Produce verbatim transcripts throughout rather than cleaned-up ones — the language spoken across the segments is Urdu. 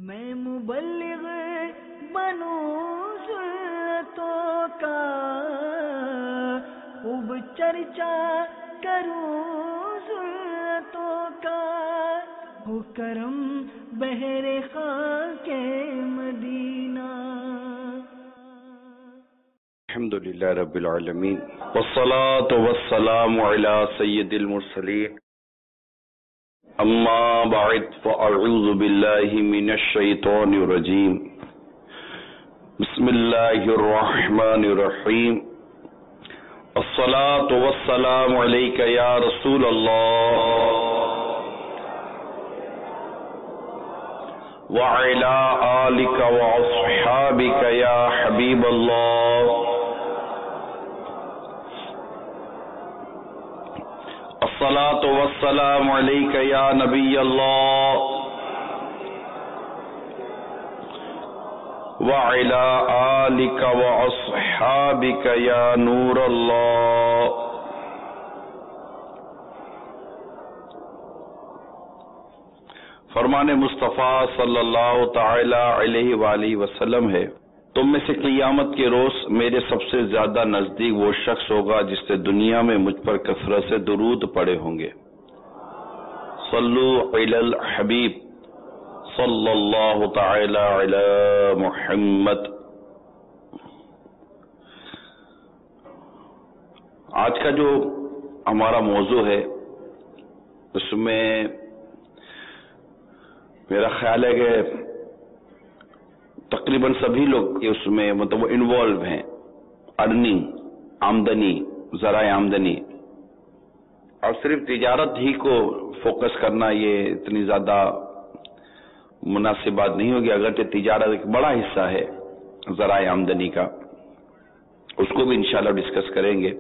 میں مبلغ بنوں سنتوں کا، خوب چرچا کروں سنتوں کا، ہو کرم بہر خاک مدینہ۔ الحمدللہ رب العالمین، والصلاة والسلام علی سید المرسلین، اما بعد فاعوذ باللہ من الشیطان الرجیم، بسم اللہ الرحمن الرحیم، الصلاة والسلام علیک یا رسول اللہ وعلی آلک واصحابک یا حبیب اللہ، الصلاة والسلام علیک یا نبی اللہ وعلی آلک واصحابک یا نور اللہ۔ فرمان مصطفیٰ صلی اللہ تعالی علیہ وآلہ وسلم ہے، تم میں سے قیامت کے روز میرے سب سے زیادہ نزدیک وہ شخص ہوگا جس نے دنیا میں مجھ پر کثرت سے درود پڑھے ہوں گے۔ صلو علی الحبیب صلی اللہ تعالی علی محمد۔ آج کا جو ہمارا موضوع ہے اس میں میرا خیال ہے کہ تقریباً سبھی لوگ اس میں مطلب انوالو ہیں، ارننگ، آمدنی، ذرائع آمدنی، اور صرف تجارت ہی کو فوکس کرنا یہ اتنی زیادہ مناسب بات نہیں ہوگی، اگرچہ تجارت ایک بڑا حصہ ہے ذرائع آمدنی کا، اس کو بھی انشاءاللہ ڈسکس کریں گے،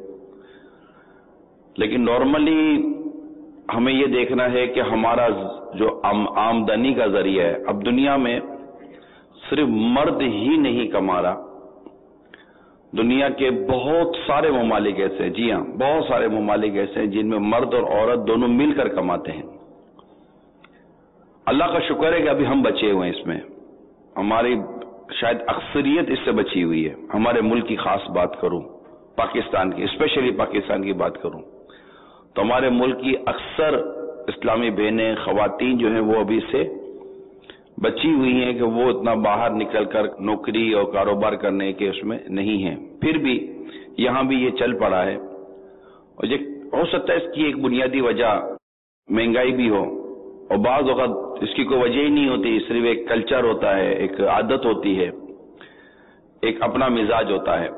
لیکن نارملی ہمیں یہ دیکھنا ہے کہ ہمارا جو آمدنی کا ذریعہ ہے، اب دنیا میں صرف مرد ہی نہیں کما رہا، دنیا کے بہت سارے ممالک ایسے ہیں، جی ہاں بہت سارے ممالک ایسے ہیں جن میں مرد اور عورت دونوں مل کر کماتے ہیں۔ اللہ کا شکر ہے کہ ابھی ہم بچے ہوئے ہیں، اس میں ہماری شاید اکثریت اس سے بچی ہوئی ہے۔ ہمارے ملک کی خاص بات کروں، پاکستان کی، اسپیشلی پاکستان کی بات کروں تو ہمارے ملک کی اکثر اسلامی بہنیں، خواتین جو ہیں وہ ابھی سے بچی ہوئی ہیں کہ وہ اتنا باہر نکل کر نوکری اور کاروبار کرنے کے اس میں نہیں ہیں، پھر بھی یہاں بھی یہ چل پڑا ہے، اور یہ ہو سکتا ہے اس کی ایک بنیادی وجہ مہنگائی بھی ہو، اور بعض اوقات اس کی کوئی وجہ ہی نہیں ہوتی، صرف ایک کلچر ہوتا ہے، ایک عادت ہوتی ہے، ایک اپنا مزاج ہوتا ہے۔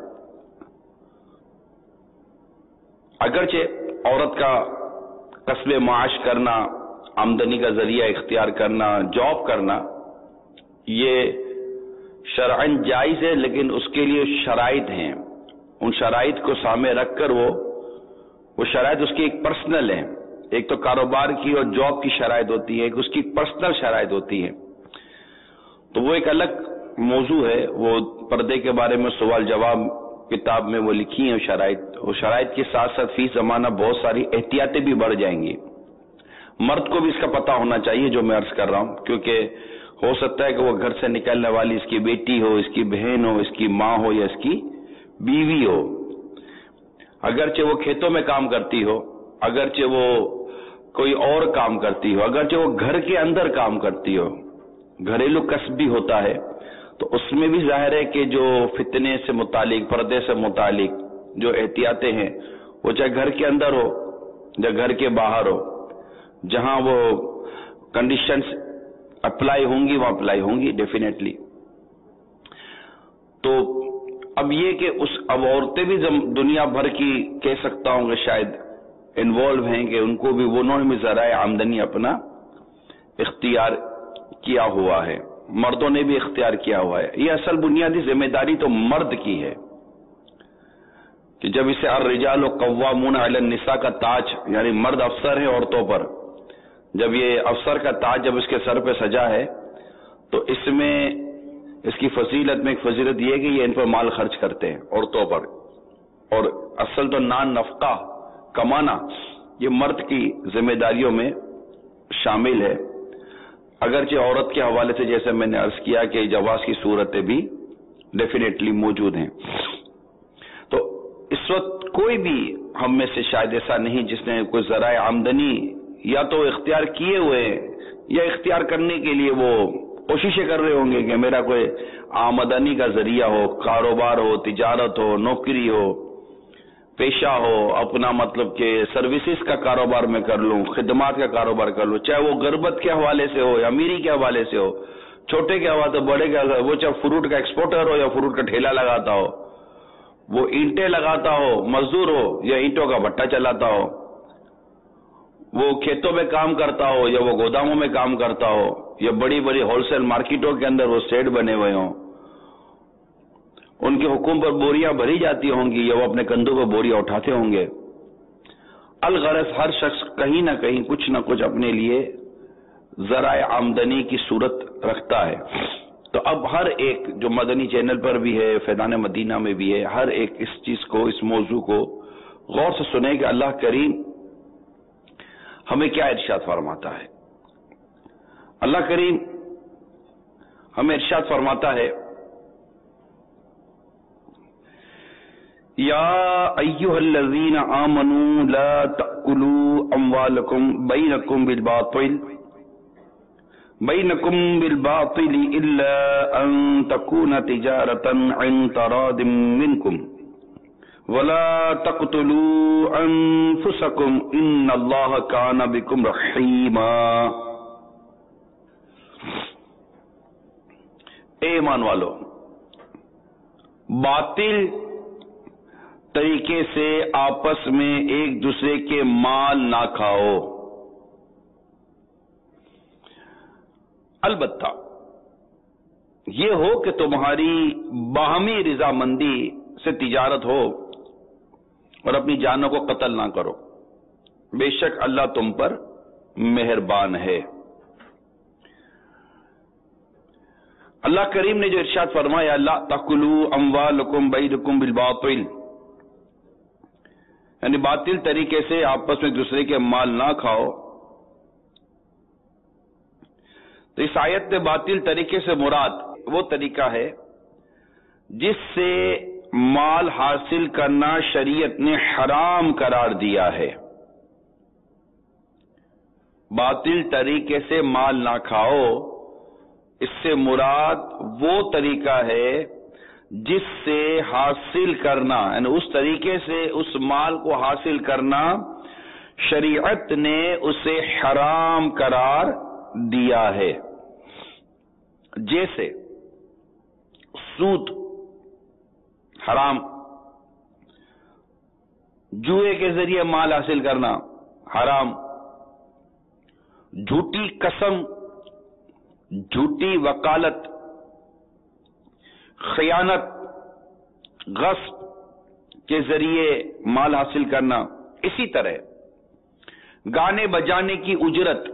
اگرچہ عورت کا کسب معاش کرنا، آمدنی کا ذریعہ اختیار کرنا، جاب کرنا، یہ شرعاً جائز ہے، لیکن اس کے لیے شرائط ہیں، ان شرائط کو سامنے رکھ کر وہ وہ شرائط اس کی ایک پرسنل ہیں، ایک تو کاروبار کی اور جاب کی شرائط ہوتی ہے، ایک اس کی پرسنل شرائط ہوتی ہے، تو وہ ایک الگ موضوع ہے، وہ پردے کے بارے میں سوال جواب کتاب میں وہ لکھی ہیں شرائط، اور شرائط کے ساتھ ساتھ فی زمانہ بہت ساری احتیاطیں بھی بڑھ جائیں گی۔ مرد کو بھی اس کا پتہ ہونا چاہیے جو میں عرض کر رہا ہوں، کیونکہ ہو سکتا ہے کہ وہ گھر سے نکلنے والی اس کی بیٹی ہو، اس کی بہن ہو، اس کی ماں ہو یا اس کی بیوی ہو، اگرچہ وہ کھیتوں میں کام کرتی ہو، اگرچہ وہ کوئی اور کام کرتی ہو، اگرچہ وہ گھر کے اندر کام کرتی ہو، گھریلو کسب بھی ہوتا ہے، تو اس میں بھی ظاہر ہے کہ جو فتنے سے متعلق، پردے سے متعلق جو احتیاطیں ہیں، وہ چاہے گھر کے اندر ہو یا گھر کے باہر ہو، جہاں وہ کنڈیشنز اپلائی ہوں گی وہ اپلائی ہوں گی ڈیفینیٹلی۔ تو اب یہ کہ اس اب عورتیں بھی دنیا بھر کی کہہ سکتا ہوں کہ شاید انوالو ہیں کہ ان کو بھی وہ انہوں نے بھی ذرائع آمدنی اپنا اختیار کیا ہوا ہے، مردوں نے بھی اختیار کیا ہوا ہے۔ یہ اصل بنیادی ذمہ داری تو مرد کی ہے کہ جب اسے الرجال قوامون علی النساء کا تاج، یعنی مرد افسر ہے عورتوں پر، جب یہ افسر کا تاج جب اس کے سر پہ سجا ہے تو اس میں اس کی فضیلت میں ایک فضیلت یہ ہے کہ یہ ان پر مال خرچ کرتے ہیں عورتوں پر، اور اصل تو نان نفقہ کمانا یہ مرد کی ذمہ داریوں میں شامل ہے۔ اگرچہ عورت کے حوالے سے جیسے میں نے عرض کیا کہ جواز کی صورتیں بھی ڈیفینیٹلی موجود ہیں. تو اس وقت کوئی بھی ہم میں سے شاید ایسا نہیں جس نے کوئی ذرائع آمدنی یا تو اختیار کیے ہوئے یا اختیار کرنے کے لیے وہ کوششیں کر رہے ہوں گے کہ میرا کوئی آمدنی کا ذریعہ ہو، کاروبار ہو، تجارت ہو، نوکری ہو، پیشہ ہو، اپنا مطلب کہ سروسز کا کاروبار میں کر لوں، خدمات کا کاروبار کر لوں، چاہے وہ غربت کے حوالے سے ہو یا امیری کے حوالے سے ہو، چھوٹے کے حوالے سے بڑے کے حوالے سے، وہ چاہے فروٹ کا ایکسپورٹر ہو یا فروٹ کا ٹھیلا لگاتا ہو، وہ اینٹیں لگاتا ہو، مزدور ہو یا اینٹوں کا بھٹا چلاتا ہو، وہ کھیتوں میں کام کرتا ہو یا وہ گوداموں میں کام کرتا ہو یا بڑی بڑی ہول سیل مارکیٹوں کے اندر وہ سیٹ بنے ہوئے ہوں، ان کے حکم پر بوریاں بھری جاتی ہوں گی یا وہ اپنے کندھوں پر بوریاں اٹھاتے ہوں گے. الغرض ہر شخص کہیں نہ کہیں کچھ نہ کچھ اپنے لیے ذرائع آمدنی کی صورت رکھتا ہے. تو اب ہر ایک جو مدنی چینل پر بھی ہے، فیضان مدینہ میں بھی ہے، ہر ایک اس چیز کو، اس موضوع کو غور سے سنے کہ اللہ کریم ہمیں کیا ارشاد فرماتا ہے. اللہ کریم ہمیں ارشاد فرماتا ہے، یا ایھا الذین آمنوا لا تأکلوا اموالکم بینکم بالباطل بینکم بالباطل الا ان تکون تجارۃ عن تراض منکم ولا تقتلوا انفسکم ان اللہ کان بکم رحیما. اے ایمان والو، باطل طریقے سے آپس میں ایک دوسرے کے مال نہ کھاؤ. البتہ یہ ہو کہ تمہاری باہمی رضامندی سے تجارت ہو اور اپنی جانوں کو قتل نہ کرو، بے شک اللہ تم پر مہربان ہے. اللہ کریم نے جو ارشاد فرمایا لا تأکلوا اموالکم بینکم بالباطل، یعنی باطل طریقے سے آپس میں دوسرے کے مال نہ کھاؤ، تو اس آیت میں باطل طریقے سے مراد وہ طریقہ ہے جس سے مال حاصل کرنا شریعت نے حرام قرار دیا ہے. باطل طریقے سے مال نہ کھاؤ، اس سے مراد وہ طریقہ ہے جس سے حاصل کرنا، یعنی اس طریقے سے اس مال کو حاصل کرنا شریعت نے اسے حرام قرار دیا ہے. جیسے سود حرام، جوئے کے ذریعے مال حاصل کرنا حرام، جھوٹی قسم، جھوٹی وکالت، خیانت، غصب کے ذریعے مال حاصل کرنا. اسی طرح گانے بجانے کی اجرت،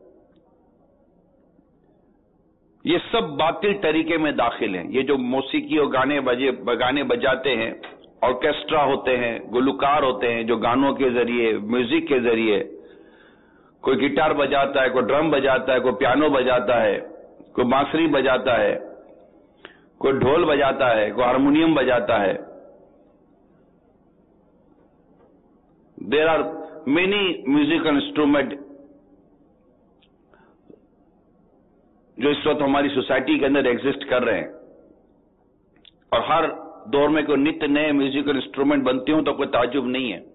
یہ سب باطل طریقے میں داخل ہیں. یہ جو موسیقی اور گانے بجے گانے بجاتے ہیں، آرکیسٹرا ہوتے ہیں، گلوکار ہوتے ہیں جو گانوں کے ذریعے، میوزک کے ذریعے، کوئی گٹار بجاتا ہے، کوئی ڈرم بجاتا ہے، کوئی پیانو بجاتا ہے، کوئی بانسری بجاتا ہے، کوئی ڈھول بجاتا ہے، کوئی ہارمونیم بجاتا ہے. There are many musical instrument جو اس وقت ہماری سوسائٹی کے اندر ایگزسٹ کر رہے ہیں، اور ہر دور میں کوئی نت نئے میوزیکل انسٹرومنٹ بنتے ہوں تو کوئی تعجب نہیں ہے.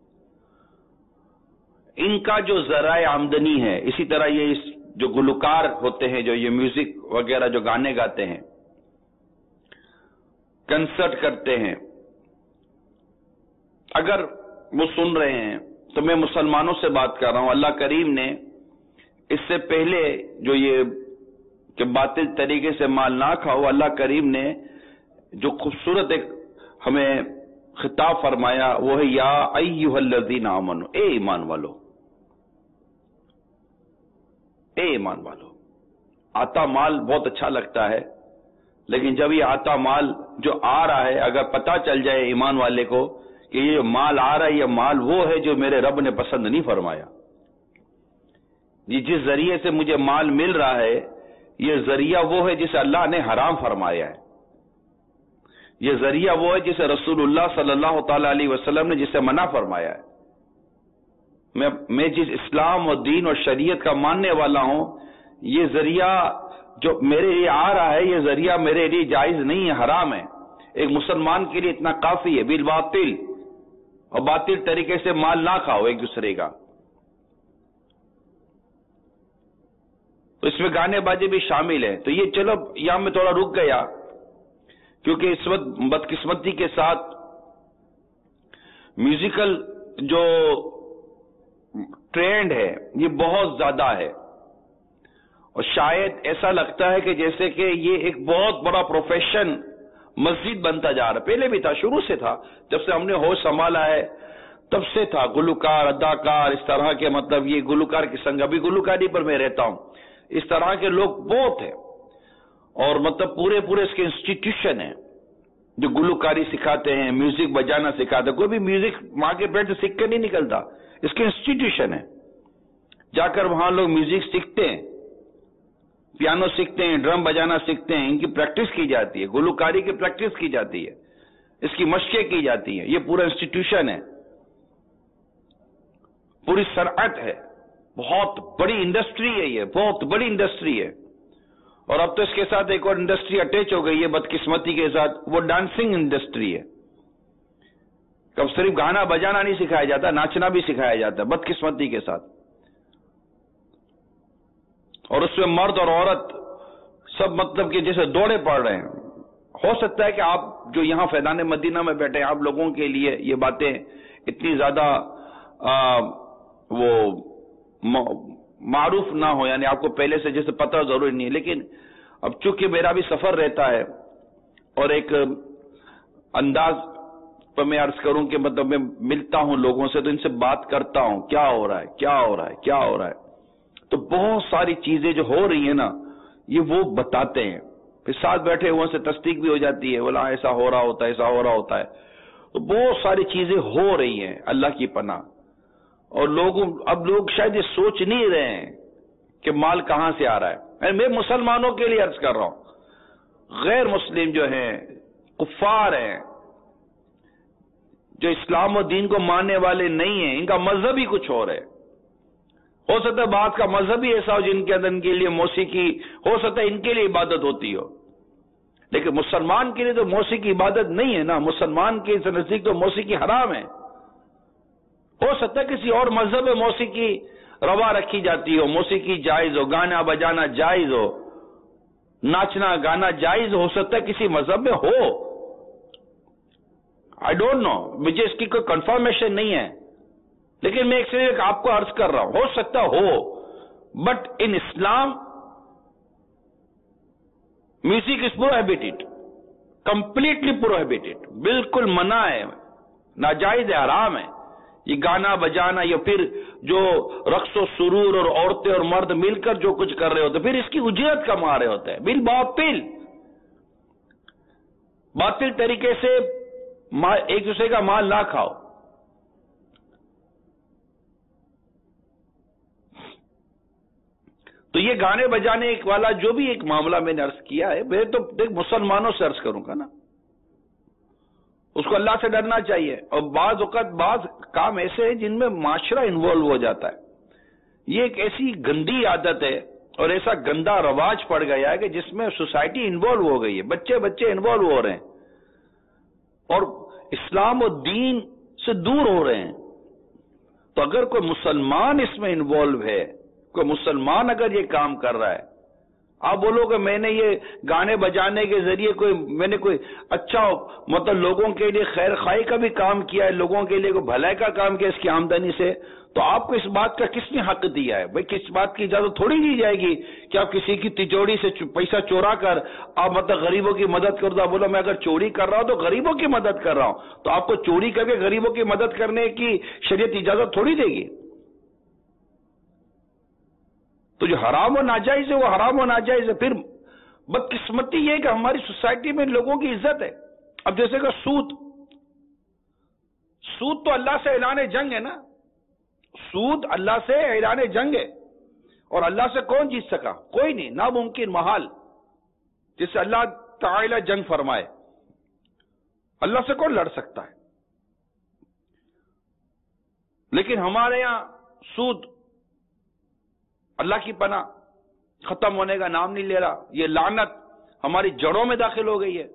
ان کا جو ذرائع آمدنی ہے، اسی طرح یہ جو گلوکار ہوتے ہیں جو یہ میوزک وغیرہ جو گانے گاتے ہیں، کنسرٹ کرتے ہیں، اگر وہ سن رہے ہیں تو میں مسلمانوں سے بات کر رہا ہوں. اللہ کریم نے اس سے پہلے جو یہ کہ باطل طریقے سے مال نہ کھاؤ، اللہ کریم نے جو خوبصورت ایک ہمیں خطاب فرمایا وہ ہے یا ایھا الذین آمنوا، اے ایمان والو، اے ایمان والو. آتا مال بہت اچھا لگتا ہے، لیکن جب یہ آتا مال جو آ رہا ہے اگر پتہ چل جائے ایمان والے کو کہ یہ مال آ رہا ہے، یہ مال وہ ہے جو میرے رب نے پسند نہیں فرمایا، یہ جس ذریعے سے مجھے مال مل رہا ہے یہ ذریعہ وہ ہے جسے اللہ نے حرام فرمایا ہے، یہ ذریعہ وہ ہے جسے رسول اللہ صلی اللہ تعالی علیہ وسلم نے جسے منع فرمایا ہے۔ میں میں جس اسلام اور دین اور شریعت کا ماننے والا ہوں، یہ ذریعہ جو میرے لیے آ رہا ہے یہ ذریعہ میرے لیے جائز نہیں ہے، حرام ہے۔ ایک مسلمان کے لیے اتنا کافی ہے، بالباطل، اور باطل طریقے سے مال نہ کھاؤ ایک دوسرے کا۔ تو اس میں گانے بازی بھی شامل ہے۔ تو یہ چلو یہاں میں تھوڑا رک گیا کیونکہ اس وقت بدقسمتی کے ساتھ میوزیکل جو ٹرینڈ ہے یہ بہت زیادہ ہے، اور شاید ایسا لگتا ہے کہ جیسے کہ یہ ایک بہت بڑا پروفیشن مسجد بنتا جا رہا ہے۔ پہلے بھی تھا، شروع سے تھا، جب سے ہم نے ہوش سنبھالا ہے تب سے تھا۔ گلوکار، اداکار، اس طرح کے، مطلب یہ گلوکار کی سنگ، ابھی گلوکاری پر میں رہتا ہوں، اس طرح کے لوگ بہت ہیں، اور مطلب پورے پورے اس کے انسٹیٹیوشن ہیں جو گلوکاری سکھاتے ہیں، میوزک بجانا سکھاتے ہیں۔ کوئی بھی میوزک ماں کے پیٹ سے سیکھ کے نہیں نکلتا، اس کے انسٹیٹیوشن ہے، جا کر وہاں لوگ میوزک سیکھتے ہیں، پیانو سیکھتے ہیں، ڈرم بجانا سیکھتے ہیں، ان کی پریکٹس کی جاتی ہے، گلوکاری کی پریکٹس کی جاتی ہے، اس کی مشقیں کی جاتی ہیں۔ یہ پورا انسٹیٹیوشن ہے، پوری صنعت ہے، بہت بڑی انڈسٹری ہے، یہ بہت بڑی انڈسٹری ہے۔ اور اب تو اس کے ساتھ ایک اور انڈسٹری اٹیچ ہو گئی ہے بدقسمتی کے ساتھ، وہ ڈانسنگ انڈسٹری ہے۔ اب صرف گانا بجانا نہیں سکھایا جاتا، ناچنا بھی سکھایا جاتا ہے بدقسمتی کے ساتھ، اور اس میں مرد اور عورت سب مطلب کہ جیسے دوڑے پڑ رہے ہیں۔ ہو سکتا ہے کہ آپ جو یہاں فیضان مدینہ میں بیٹھے ہیں، آپ لوگوں کے لیے یہ باتیں اتنی زیادہ آ, وہ معروف نہ ہو، یعنی آپ کو پہلے سے جیسے پتہ ضروری نہیں ہے، لیکن اب چونکہ میرا بھی سفر رہتا ہے اور ایک انداز پر میں عرض کروں کہ مطلب میں ملتا ہوں لوگوں سے، تو ان سے بات کرتا ہوں کیا ہو رہا ہے کیا ہو رہا ہے کیا ہو رہا ہے، تو بہت ساری چیزیں جو ہو رہی ہیں نا یہ وہ بتاتے ہیں، پھر ساتھ بیٹھے ہوئے سے تصدیق بھی ہو جاتی ہے، بولا ایسا ہو رہا ہوتا ہے ایسا ہو رہا ہوتا ہے۔ تو بہت ساری چیزیں ہو رہی ہیں، اللہ کی پناہ، اور لوگوں اب لوگ شاید یہ سوچ نہیں رہے ہیں کہ مال کہاں سے آ رہا ہے۔ میں مسلمانوں کے لیے عرض کر رہا ہوں، غیر مسلم جو ہیں، کفار ہیں، جو اسلام و دین کو ماننے والے نہیں ہیں، ان کا مذہب ہی کچھ اور ہے۔ ہو سکتا ہے بعض کا مذہب ہی ایسا ہو جن کے اندر ان کے لیے موسیقی، ہو سکتا ہے ان کے لیے عبادت ہوتی ہو، لیکن مسلمان کے لیے تو موسیقی عبادت نہیں ہے نا، مسلمان کے نزدیک تو موسیقی حرام ہے۔ ہو سکتا ہے کسی اور مذہب میں موسیقی روا رکھی جاتی ہو، موسیقی جائز ہو، گانا بجانا جائز ہو، ناچنا گانا جائز ہو سکتا ہے کسی مذہب میں ہو، آئی ڈونٹ نو، مجھے اس کی کوئی کنفرمیشن نہیں ہے، لیکن میں ایک سے ایک آپ کو عرض کر رہا ہوں، ہو سکتا ہو، but in Islam music is prohibited, completely prohibited, بالکل منع ہے، ناجائز ہے، حرام ہے۔ یہ گانا بجانا، یا پھر جو رقص و سرور اور عورتیں اور مرد مل کر جو کچھ کر رہے ہوتے پھر اس کی اجرت کما رہے ہوتے ہیں بالباطل، باطل طریقے سے ایک دوسرے کا مال نہ کھاؤ۔ تو یہ گانے بجانے والا جو بھی ایک معاملہ میں نے عرض کیا ہے، میں تو دیکھ مسلمانوں سے عرض کروں گا نا، اس کو اللہ سے ڈرنا چاہیے، اور بعض اوقات بعض کام ایسے ہیں جن میں معاشرہ انوالو ہو جاتا ہے۔ یہ ایک ایسی گندی عادت ہے اور ایسا گندا رواج پڑ گیا ہے کہ جس میں سوسائٹی انوالو ہو گئی ہے، بچے بچے انوالو ہو رہے ہیں اور اسلام و دین سے دور ہو رہے ہیں۔ تو اگر کوئی مسلمان اس میں انوالو ہے، کوئی مسلمان اگر یہ کام کر رہا ہے، آپ بولو کہ میں نے یہ گانے بجانے کے ذریعے کوئی میں نے کوئی اچھا مطلب لوگوں کے لیے خیر خواہی کا بھی کام کیا ہے، لوگوں کے لیے کوئی بھلائی کا کام کیا اس کی آمدنی سے، تو آپ کو اس بات کا کس نے حق دیا ہے؟ بھئی کس بات کی اجازت تھوڑی دی جائے گی کہ آپ کسی کی تجوری سے پیسہ چورا کر آپ مطلب غریبوں کی مدد کر دو۔ بولو میں اگر چوری کر رہا ہوں تو غریبوں کی مدد کر رہا ہوں، تو آپ کو چوری کر کے غریبوں کی مدد کرنے کی شریعت اجازت تھوڑی دے گی؟ تو جو حرام و ناجائز ہے وہ حرام و ناجائز ہے۔ پھر بدقسمتی یہ ہے کہ ہماری سوسائٹی میں لوگوں کی عزت ہے۔ اب جیسے کہ سود سود تو اللہ سے اعلان جنگ ہے نا، سود اللہ سے اعلان جنگ ہے۔ اور اللہ سے کون جیت سکا؟ کوئی نہیں، ناممکن، محال، جس سے اللہ تعالی جنگ فرمائے، اللہ سے کون لڑ سکتا ہے؟ لیکن ہمارے یہاں سود اللہ کی پناہ ختم ہونے کا نام نہیں لے رہا، یہ لعنت ہماری جڑوں میں داخل ہو گئی ہے۔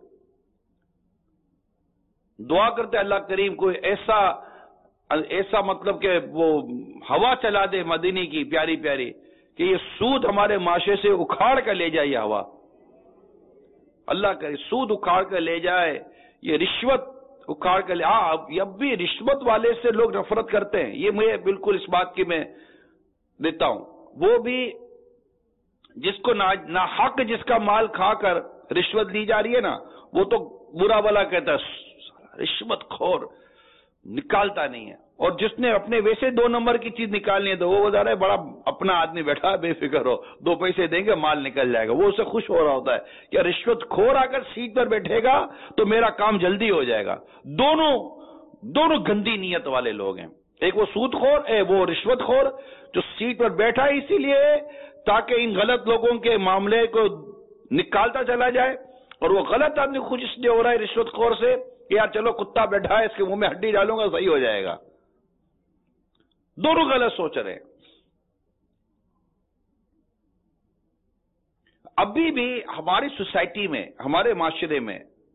دعا کرتے اللہ کریم کوئی ایسا ایسا مطلب کہ وہ ہوا چلا دے مدینے کی پیاری پیاری کہ یہ سود ہمارے معاشرے سے اکھاڑ کر لے جائے، یہ ہوا اللہ کرے سود اکھاڑ کر لے جائے، یہ رشوت اکھاڑ کر لے۔ ہاں اب بھی رشوت والے سے لوگ نفرت کرتے ہیں، یہ مجھے بالکل اس بات کی میں دیتا ہوں، وہ بھی جس کو نا حق جس کا مال کھا کر رشوت دی جا رہی ہے نا، وہ تو برا بلا کہتا ہے رشوت خور، نکالتا نہیں ہے، اور جس نے اپنے ویسے دو نمبر کی چیز نکالنی ہے تو وہ بتا رہا ہے بڑا اپنا آدمی بیٹھا، بے فکر ہو، دو پیسے دیں گے مال نکل جائے گا، وہ اسے خوش ہو رہا ہوتا ہے کہ رشوت خور آ کر سیٹ پر بیٹھے گا تو میرا کام جلدی ہو جائے گا۔ دونوں دونوں گندی نیت والے لوگ ہیں، ایک وہ سود خور ہے، وہ رشوت خور جو سیٹ پر بیٹھا ہے اسی لیے تاکہ ان غلط لوگوں کے معاملے کو نکالتا چلا جائے، اور وہ غلط آدمی خوش اس لیے ہو رہا ہے رشوت خور سے کہ یار چلو کتا بیٹھا ہے اس کے منہ میں ہڈی ڈالوں گا صحیح ہو جائے گا۔ دونوں غلط سوچ رہے ہیں۔ ابھی بھی ہماری سوسائٹی میں، ہمارے معاشرے میں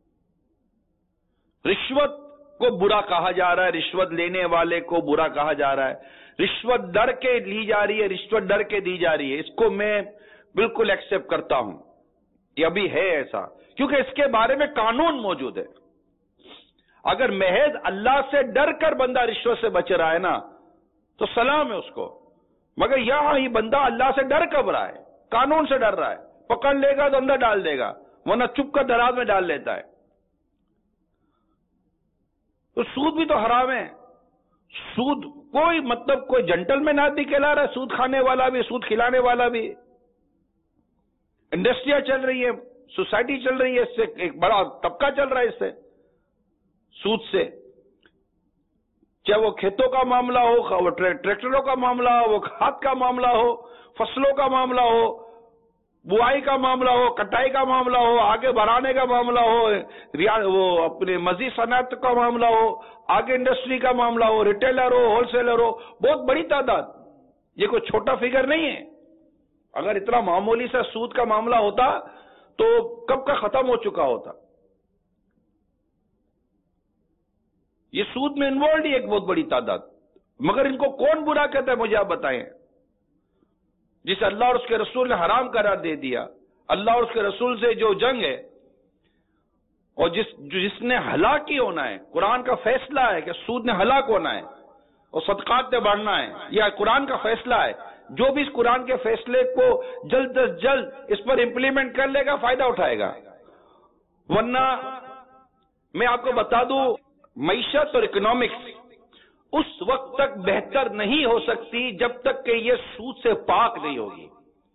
رشوت کو برا کہا جا رہا ہے، رشوت لینے والے کو برا کہا جا رہا ہے، رشوت ڈر کے لی جا رہی ہے، رشوت ڈر کے دی جا رہی ہے، اس کو میں بالکل ایکسپٹ کرتا ہوں، یہ ابھی ہے ایسا، کیونکہ اس کے بارے میں قانون موجود ہے۔ اگر محض اللہ سے ڈر کر بندہ رشوت سے بچ رہا ہے نا تو سلام ہے اس کو، مگر یہاں یہ بندہ اللہ سے ڈر کب رہا ہے، قانون سے ڈر رہا ہے، پکڑ لے گا تو اندر ڈال دے گا، ورنہ چپ کر دراز میں ڈال لیتا ہے۔ تو سود بھی تو حرام ہے، سود کوئی مطلب کوئی جنٹل مین آدمی کہلا رہا ہے، سود کھانے والا بھی، سود کھلانے والا بھی، انڈسٹریاں چل رہی ہے، سوسائٹی چل رہی ہے، اس سے ایک بڑا طبقہ چل رہا ہے اس سے، سود سے، چاہے وہ کھیتوں کا معاملہ ہو، وہ ٹریکٹروں کا معاملہ ہو، وہ کھاد کا معاملہ ہو، فصلوں کا معاملہ ہو، بوائی کا معاملہ ہو، کٹائی کا معاملہ ہو، آگے بڑھانے کا معاملہ ہو، وہ اپنے مزید صنعت کا معاملہ ہو، آگے انڈسٹری کا معاملہ ہو، ریٹیلر ہو، ہول سیلر ہو، بہت بڑی تعداد، یہ کوئی چھوٹا فگر نہیں ہے۔ اگر اتنا معمولی سا سود کا معاملہ ہوتا تو کب کا ختم ہو چکا ہوتا۔ یہ سود میں انوالوڈ ہی ایک بہت بڑی تعداد، مگر ان کو کون برا کہتا ہے مجھے آپ بتائیں؟ جسے اللہ اور اس کے رسول نے حرام قرار دے دیا، اللہ اور اس کے رسول سے جو جنگ ہے، اور جس جس نے ہلاک ہی ہونا ہے، قرآن کا فیصلہ ہے کہ سود نے ہلاک ہونا ہے اور صدقات نے بڑھنا ہے، یہ قرآن کا فیصلہ ہے۔ جو بھی اس قرآن کے فیصلے کو جلد از جلد اس پر امپلیمنٹ کر لے گا فائدہ اٹھائے گا، ورنہ میں آپ کو بتا دوں معیشت اور اکنامکس اس وقت تک بہتر نہیں ہو سکتی جب تک کہ یہ سود سے پاک نہیں ہوگی۔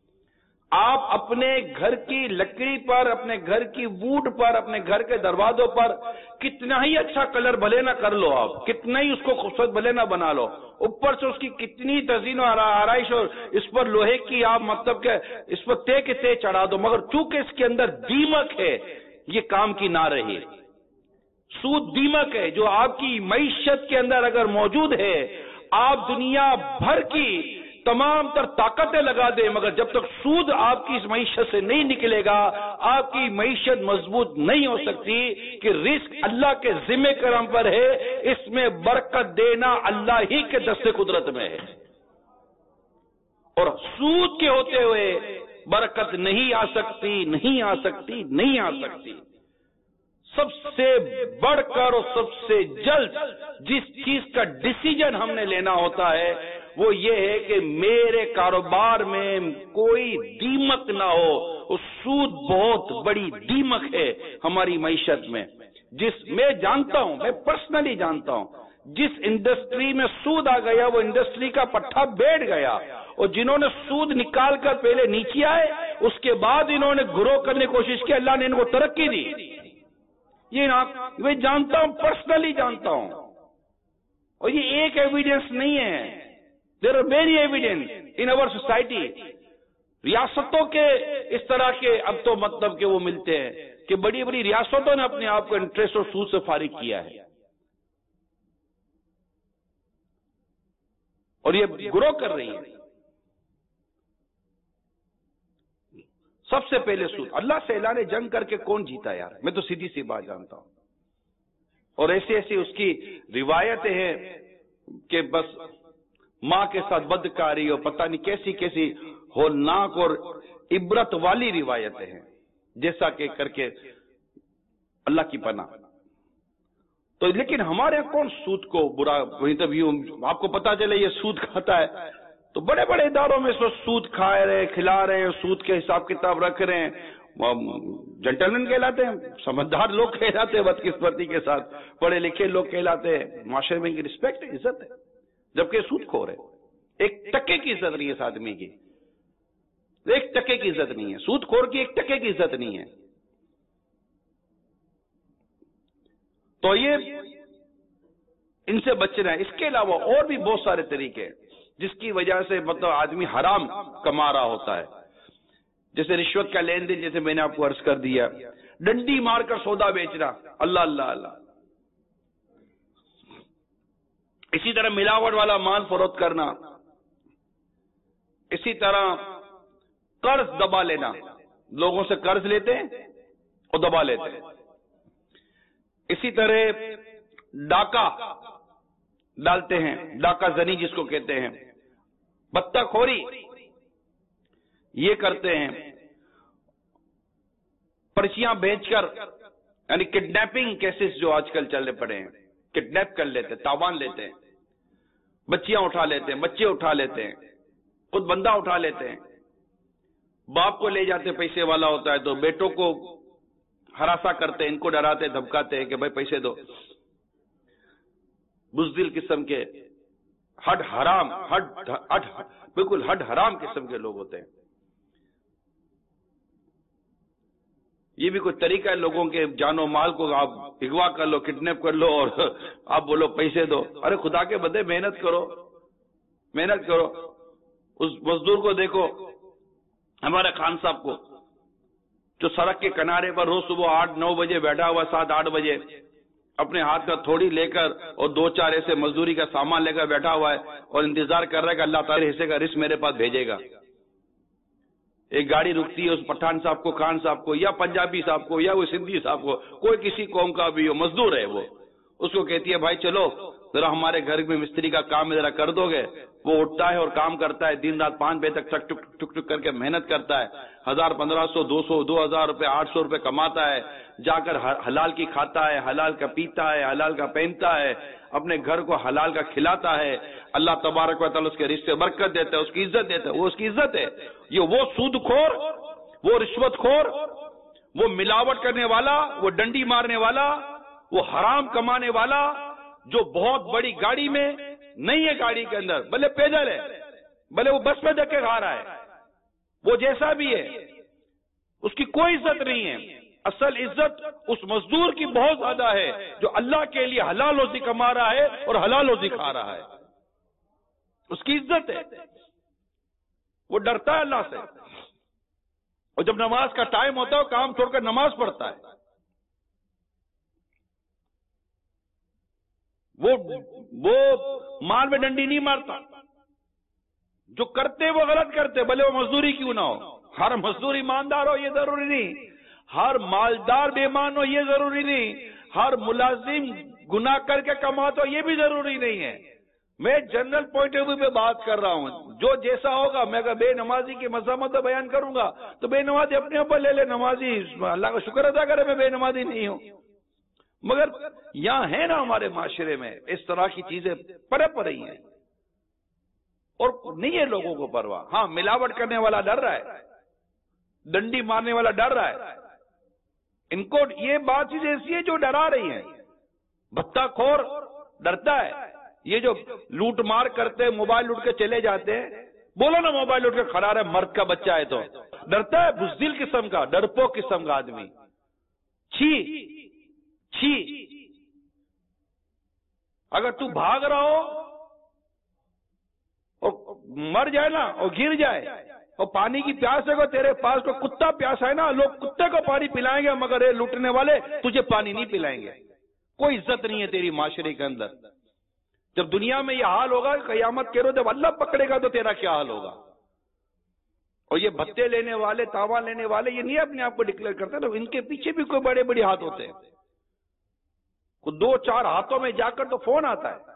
آپ اپنے گھر کی لکڑی پر، اپنے گھر کی ووڈ پر، اپنے گھر کے دروازوں پر کتنا ہی اچھا کلر بھلے نہ کر لو، آپ کتنا ہی اس کو خوبصورت بھلے نہ بنا لو، اوپر سے اس کی کتنی تزئین و آرائش اور اس پر لوہے کی آپ مطلب کہ اس پر تے کے تے چڑھا دو، مگر چونکہ اس کے اندر دیمک ہے یہ کام کی نہ رہی۔ سود دیمک ہے جو آپ کی معیشت کے اندر اگر موجود ہے، آپ دنیا بھر کی تمام تر طاقتیں لگا دیں، مگر جب تک سود آپ کی اس معیشت سے نہیں نکلے گا آپ کی معیشت مضبوط نہیں ہو سکتی۔ کہ رزق اللہ کے ذمہ کرم پر ہے، اس میں برکت دینا اللہ ہی کے دست قدرت میں ہے، اور سود کے ہوتے ہوئے برکت نہیں آ سکتی، نہیں آ سکتی، نہیں آ سکتی۔ سب سے بڑھ کر اور سب سے جلد جس چیز کا ڈیسیجن ہم نے لینا ہوتا ہے وہ یہ ہے کہ میرے کاروبار میں کوئی دیمک نہ ہو۔ اور سود بہت بڑی دیمک ہے ہماری معیشت میں، جس میں جانتا ہوں، میں پرسنلی جانتا ہوں، جس انڈسٹری میں سود آ گیا وہ انڈسٹری کا پٹھا بیٹھ گیا، اور جنہوں نے سود نکال کر پہلے نیچے آئے اس کے بعد انہوں نے گرو کرنے کی کوشش کی، اللہ نے ان کو ترقی دی۔ یہ میں جانتا ہوں، پرسنلی جانتا ہوں، اور یہ ایک ایویڈنس نہیں ہے، there are many evidence. in our society. ریاستوں کے اس طرح کے اب تو مطلب کہ وہ ملتے ہیں کہ بڑی بڑی ریاستوں نے اپنے آپ کو انٹرسٹ اور سود سے فارغ کیا ہے، اور یہ گرو کر رہی ہے. سب سے پہلے سود. اللہ سے اعلان جنگ کر کے کون جیتا یار؟ میں تو سیدھی سی بات جانتا ہوں. اور ایسی ایسی اس کی روایتیں ہیں کہ بس ماں کے ساتھ بدکاری اور پتہ نہیں کیسی کیسی ہولناک اور عبرت والی روایتیں ہیں، جیسا کہ کر کے اللہ کی پناہ. تو لیکن ہمارے یہاں کون سود کو برا، وہیں تب یوں آپ کو پتا چلے یہ سود کھاتا ہے تو بڑے بڑے اداروں میں سود کھا رہے کھلا رہے ہیں، سود کے حساب کتاب رکھ رہے ہیں. جنٹلمین کہلاتے ہیں، سمجھدار لوگ کہلاتے ہیں، بدقسمتی کے ساتھ پڑھے لکھے لوگ کہلاتے ہیں. معاشرے میں ان کی رسپیکٹ ہے، عزت ہے، جبکہ سود کھور ہے. ایک ٹکے کی عزت نہیں ہے اس آدمی کی، ایک ٹکے کی عزت نہیں ہے. سود خور کی ایک ٹکے کی عزت نہیں ہے. تو یہ ان سے بچنا ہے. اس کے علاوہ اور بھی بہت سارے طریقے جس کی وجہ سے مطلب آدمی حرام کما رہا ہوتا ہے، جیسے رشوت کا لین دین، جیسے میں نے آپ کو عرض کر دیا. ڈنڈی مار کر سودا بیچنا، اللہ اللہ اللہ. اسی طرح ملاوٹ والا مال فروخت کرنا. اسی طرح قرض دبا لینا، لوگوں سے قرض لیتے ہیں اور دبا لیتے ہیں. اسی طرح ڈاکہ ڈالتے ہیں، ڈاکہ زنی جس کو کہتے ہیں، بطہ خوری یہ کرتے ہیں. پرچیاں بیچ کر، یعنی کڈنیپنگ کیسز جو آج کل چلنے پڑے ہیں، کڈنیپ کر لیتے ہیں، تاوان لیتے ہیں، بچیاں اٹھا لیتے ہیں، بچے اٹھا لیتے ہیں، خود بندہ اٹھا لیتے ہیں. باپ کو لے جاتے، پیسے والا ہوتا ہے تو بیٹوں کو ہراساں کرتے ہیں، ان کو ڈراتے دھمکاتے ہیں کہ بھائی پیسے دو. بزدل قسم کے ہڈ حرام ہڈ ہڈ بالکل ہڈ حرام قسم کے لوگ ہوتے ہیں. یہ بھی کوئی طریقہ ہے لوگوں کے جان و مال کو آپ اغوا کر لو، کڈنیپ کر لو اور آپ بولو پیسے دو. ارے خدا کے بندے محنت کرو، محنت کرو. اس مزدور کو دیکھو، ہمارے خان صاحب کو، جو سڑک کے کنارے پر روز صبح آٹھ نو بجے بیٹھا ہوا، سات آٹھ بجے اپنے ہاتھ کا تھوڑی لے کر اور دو چار ایسے مزدوری کا سامان لے کر بیٹھا ہوا ہے اور انتظار کر رہا ہے کہ اللہ تعالی حصے کا رزق میرے پاس بھیجے گا. ایک گاڑی رکتی ہے، اس پٹھان صاحب کو، خان صاحب کو، یا پنجابی صاحب کو، یا وہ سندھی صاحب کو، کوئی کسی قوم کا بھی ہو، مزدور ہے وہ، اس کو کہتی ہے بھائی چلو ذرا ہمارے گھر میں مستری کا کام ذرا کر دو گے. وہ اٹھتا ہے اور کام کرتا ہے، دن رات پانچ بجے تک ٹک ٹک ٹک ٹک کر کے محنت کرتا ہے. ہزار پندرہ سو دو سو دو ہزار روپے آٹھ سو روپے کماتا ہے، جا کر حلال کی کھاتا ہے، حلال کا پیتا ہے، حلال کا پہنتا ہے، اپنے گھر کو حلال کا کھلاتا ہے. اللہ تبارک و تعالی اس کے رشتے برکت دیتا ہے، اس کی عزت دیتا ہے. وہ اس کی عزت ہے. یہ وہ سود خور، وہ رشوت خور، وہ ملاوٹ کرنے والا، وہ ڈنڈی مارنے والا، وہ حرام کمانے والا، جو بہت بڑی گاڑی میں نہیں ہے، گاڑی کے اندر بھلے پیدل ہے، بھلے وہ بس میں دھکے کھا رہا ہے، وہ جیسا بھی ہے، اس کی کوئی عزت نہیں ہے. اصل عزت اس مزدور کی بہت زیادہ ہے جو اللہ کے لیے حلال روزی کما رہا ہے اور حلال روزی کھا رہا ہے. اس کی عزت ہے، وہ ڈرتا ہے اللہ سے، اور جب نماز کا ٹائم ہوتا ہے وہ کام چھوڑ کر نماز پڑھتا ہے. وہ وہ مال میں ڈنڈی نہیں مارتا. جو کرتے وہ غلط کرتے، بھلے وہ مزدوری کیوں نہ ہو. ہر مزدور ایماندار ہو یہ ضروری نہیں، ہر مالدار بے ایمان ہو یہ ضروری نہیں، ہر ملازم گناہ کر کے کماتا ہو یہ بھی ضروری نہیں ہے. میں جنرل پوائنٹ آف ویو پہ بات کر رہا ہوں. جو جیسا ہوگا، میں اگر بے نمازی کی مذمت بیان کروں گا تو بے نمازی اپنے اوپر لے لے، نمازی اللہ کا شکر ادا کرے میں بے نمازی نہیں ہوں. مگر یہاں ہے نا ہمارے معاشرے میں اس طرح کی چیزیں پڑے پڑی ہیں اور نہیں ہے لوگوں کو پرواہ. ہاں ملاوٹ کرنے والا ڈر رہا ہے، ڈنڈی مارنے والا ڈر رہا ہے. ان کو یہ بات چیز ایسی ہے جو ڈرا رہی ہیں. بھتہ خور ڈرتا ہے. یہ جو لوٹ مار کرتے ہیں، موبائل لوٹ کے چلے جاتے ہیں، بولو نا موبائل لوٹ کے کھڑا رہا ہے، مرد کا بچہ ہے تو ڈرتا ہے. بزدل قسم کا، ڈرپوک قسم کا آدمی. چھی چھی. اگر تو بھاگ رہا ہو اور مر جائے نا اور گر جائے اور پانی کی پیاس ہے، تیرے پاس کو کتا پیاسا ہے نا، لوگ کتے کو پانی پلائیں گے مگر یہ لوٹنے والے تجھے پانی نہیں پلائیں گے. کوئی عزت نہیں ہے تیری معاشرے کے اندر. جب دنیا میں یہ حال ہوگا، قیامت کے روز جب اللہ پکڑے گا تو تیرا کیا حال ہوگا. اور یہ بھتے لینے والے، تاوان لینے والے، یہ نہیں اپنے آپ کو ڈکلیئر کرتے تو ان کے پیچھے بھی کوئی بڑے بڑے ہاتھ ہوتے ہیں. دو چار ہاتھوں میں جا کر تو فون آتا ہے،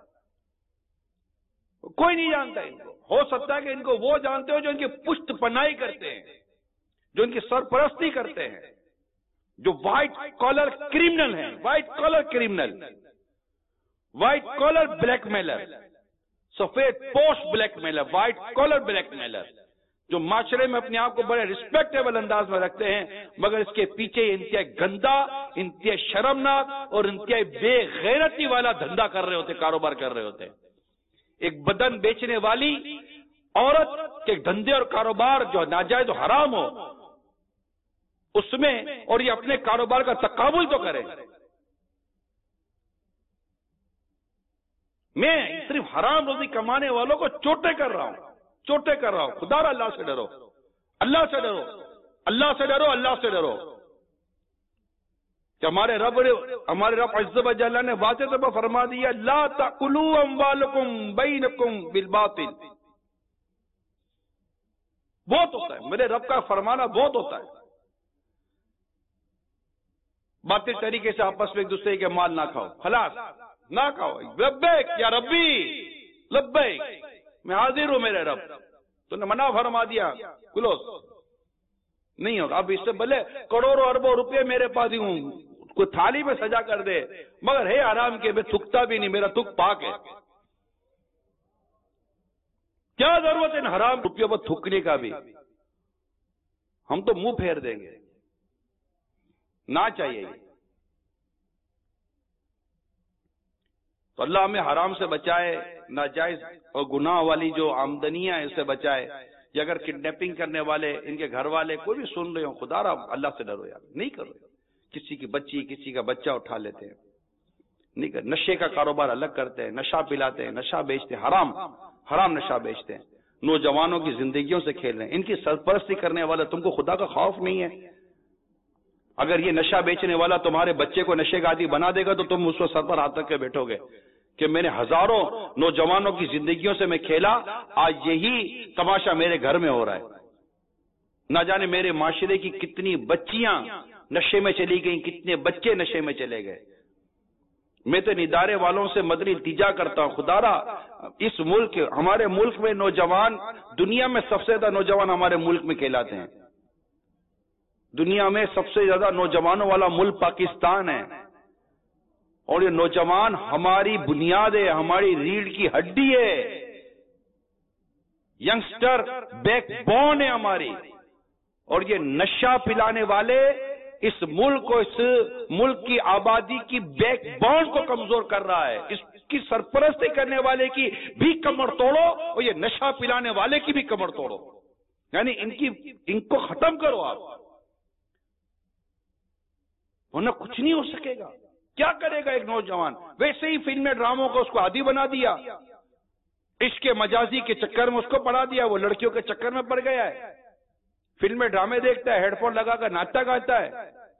کوئی نہیں جانتا ان کو. ہو سکتا ہے کہ ان کو وہ جانتے ہو جو ان کی پشت پناہی کرتے ہیں، جو ان کی سرپرستی کرتے ہیں، جو وائٹ کالر کرمنل ہیں. White collar criminal, white collar blackmailer, سفید پوش blackmailer, white collar blackmailer, جو معاشرے میں اپنے آپ کو بڑے ریسپیکٹیبل انداز میں رکھتے ہیں مگر اس کے پیچھے انتہائی گندا، انتہائی شرمناک اور انتہائی بے غیرتی والا دھندا کر رہے ہوتے، کاروبار کر رہے ہوتے. ایک بدن بیچنے والی عورت کے دھندے اور کاروبار جو ناجائز و حرام ہو اس میں، اور یہ اپنے کاروبار کا تقابل تو کرے. میں صرف حرام روزی کمانے والوں کو چوٹے کر رہا ہوں، چوٹے کر رہا ہوں. خدا را اللہ سے ڈرو، اللہ سے ڈرو، اللہ سے ڈرو، اللہ سے ڈرو. کہ ہمارے رب ہمارے رب عز و جل نے واضح طور پر فرما دیا، لا تأکلوا اموالکم بینکم بالباطل. بہت ہوتا ہے، میرے رب کا فرمانا بہت ہوتا ہے. باطل طریقے سے آپس میں ایک دوسرے کے مال نہ کھاؤ، خلاص نہ کھاؤ. لبیک یا ربی، لبیک میں حاضر ہوں میرے رب. تو نے منع فرما دیا، کلوز نہیں ہوگا. اب اس سے بھلے کروڑوں اربوں روپے میرے پاس ہی ہوں، کوئی تھالی میں سجا کر دے مگر ہے آرام کے، میں تھکتا بھی نہیں، میرا تھک پاک ہے. کیا ضرورت ہے حرام روپیوں پر تھکنے کا بھی؟ ہم تو منہ پھیر دیں گے. نہ چاہیے. تو اللہ ہمیں حرام سے بچائے، ناجائز اور گناہ والی جو آمدنیاں ہیں اس سے بچائے. یا اگر کڈنیپنگ کرنے والے، ان کے گھر والے کوئی بھی سن رہے ہوں، خدا را اللہ سے ڈرو یار، نہیں کرو. کسی کی بچی، کسی کا بچہ اٹھا لیتے ہیں، نہیں کر. نشے کا کاروبار الگ کرتے ہیں، نشہ پلاتے ہیں، نشہ بیچتے ہیں، حرام حرام نشہ بیچتے ہیں، نوجوانوں کی زندگیوں سے کھیل رہے ہیں. ان کی سرپرستی کرنے والا، تم کو خدا کا خوف نہیں ہے؟ اگر یہ نشہ بیچنے والا تمہارے بچے کو نشے کا عادی بنا دے گا تو تم اس کو سر پر ہاتھ رکھ کے بیٹھو گے کہ میں نے ہزاروں نوجوانوں کی زندگیوں سے میں کھیلا، آج یہی تماشا میرے گھر میں ہو رہا ہے. نہ جانے میرے معاشرے کی کتنی بچیاں نشے میں چلی گئیں، کتنے بچے نشے میں چلے گئے. میں تو ادارے والوں سے مدنی التجا کرتا ہوں، خدا را اس ملک، ہمارے ملک میں نوجوان، دنیا میں سب سے زیادہ نوجوان ہمارے ملک میں کہلاتے ہیں. دنیا میں سب سے زیادہ نوجوانوں والا ملک پاکستان ہے. اور یہ نوجوان ہماری بنیاد ہے، ہماری ریڑھ کی ہڈی ہے. ینگسٹر بیک بون ہے ہماری. اور یہ نشہ پلانے والے اس ملک کو، اس ملک کی آبادی کی بیک بون کو کمزور کر رہا ہے. اس کی سرپرستی کرنے والے کی بھی کمر توڑو اور یہ نشہ پلانے والے کی بھی کمر توڑو. یعنی ان کی ان کو ختم کرو آپ، ورنہ کچھ نہیں ہو سکے گا. کیا کرے گا ایک نوجوان؟ ویسے ہی فلمیں ڈراموں کو اس کو عادی بنا دیا، عشق کے مجازی کے چکر میں اس کو پڑا دیا، وہ لڑکیوں کے چکر میں پڑ گیا ہے. فلمیں ڈرامے دیکھتا ہے، ہیڈ فون لگا کر ناچتا گاتا ہے،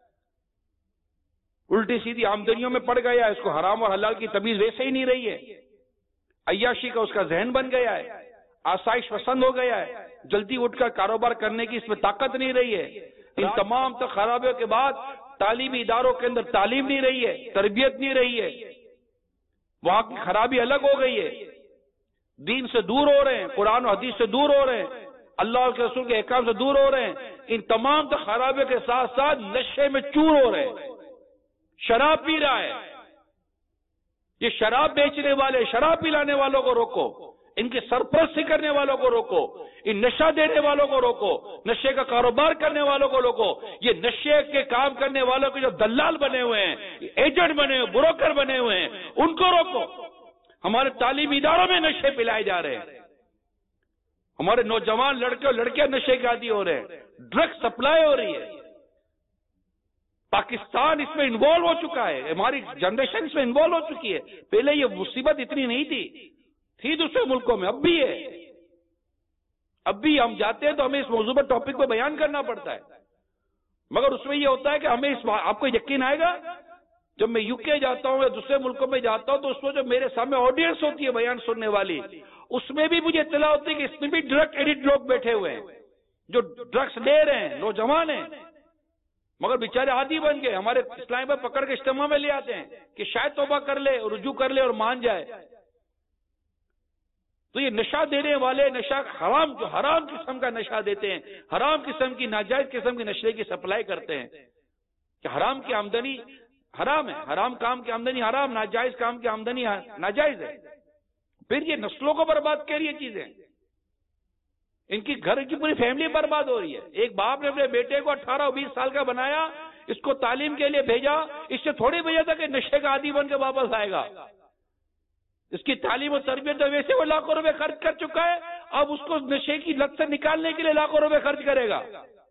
الٹی سیدھی آمدنیوں میں پڑ گیا ہے. اس کو حرام اور حلال کی تمیز ویسے ہی نہیں رہی ہے. عیاشی کا اس کا ذہن بن گیا ہے، آسائش پسند ہو گیا ہے، جلدی اٹھ کر کاروبار کرنے کی اس میں طاقت نہیں رہی ہے. ان تمام تک خرابیوں کے بعد تعلیمی اداروں کے اندر تعلیم نہیں رہی ہے، تربیت نہیں رہی ہے، وہاں کی خرابی الگ ہو گئی ہے. دین سے دور ہو رہے ہیں، قرآن و حدیث سے دور ہو رہے ہیں، اللہ کے رسول کے احکام سے دور ہو رہے ہیں. ان تمام تک خرابیوں کے ساتھ ساتھ نشے میں چور ہو رہے ہیں. شراب پی رہا ہے، یہ شراب بیچنے والے، شراب پلانے والوں کو روکو، ان کی سرپرستی کرنے والوں کو روکو، ان نشہ دینے والوں کو روکو، نشے کا کاروبار کرنے والوں کو روکو. یہ نشے کے کام کرنے والوں کے جو دلال بنے ہوئے ہیں، ایجنٹ بنے ہوئے، بروکر بنے ہوئے ہیں، ان کو روکو. ہمارے تعلیمی اداروں میں نشے پلائے جا رہے ہیں، ہمارے نوجوان لڑکے اور لڑکیاں نشے کے عادی ہو رہے ہیں، ڈرگ سپلائی ہو رہی ہے. پاکستان اس میں انوالو ہو چکا ہے، ہماری جنریشن اس میں انوالو ہو چکی ہے. پہلے یہ مصیبت اتنی نہیں تھی، تھی دوسرے ملکوں میں، اب بھی ہے. اب بھی ہم جاتے ہیں تو ہمیں اس موضوع پر ٹاپک پہ بیان کرنا پڑتا ہے، مگر اس میں یہ ہوتا ہے کہ ہمیں اس آپ کو یقین آئے گا جب میں یو کے جاتا ہوں یا دوسرے ملکوں میں جاتا ہوں تو اس میں جو میرے سامنے آڈینس ہوتی ہے بیان سننے والی، اس میں بھی مجھے اطلاع ہوتی ہے کہ اس میں بھی ڈرگ ایڈکٹ لوگ بیٹھے ہوئے ہیں جو ڈرگس لے رہے ہیں، نوجوان ہیں، مگر بیچارے عادی بن گئے، ہمارے اسلام پر پکڑ کے اجتماع میں لے آتے ہیں کہ شاید توبہ کر لے، رجوع کر لے اور مان جائے۔ تو یہ نشہ دینے والے نشہ حرام، جو حرام قسم کا نشہ دیتے ہیں، حرام قسم کی ناجائز قسم کی نشے کی سپلائی کرتے ہیں کہ حرام کی آمدنی حرام ہے، حرام کام کی آمدنی حرام، ناجائز کام کی آمدنی ناجائز ہے، پھر یہ نسلوں کو برباد کر رہی ہے چیزیں، ان کی گھر کی پوری فیملی برباد ہو رہی ہے۔ ایک باپ نے اپنے بیٹے کو اٹھارہ بیس سال کا بنایا، اس کو تعلیم کے لیے بھیجا، اس سے تھوڑی بھیجا تھا کہ نشے کا عادی بن کے واپس آئے گا، اس کی تعلیم و تربیت تو ویسے وہ لاکھوں روپے خرچ کر چکا ہے، اب اس کو نشے کی لت سے نکالنے کے لیے لاکھوں روپے خرچ کرے گا۔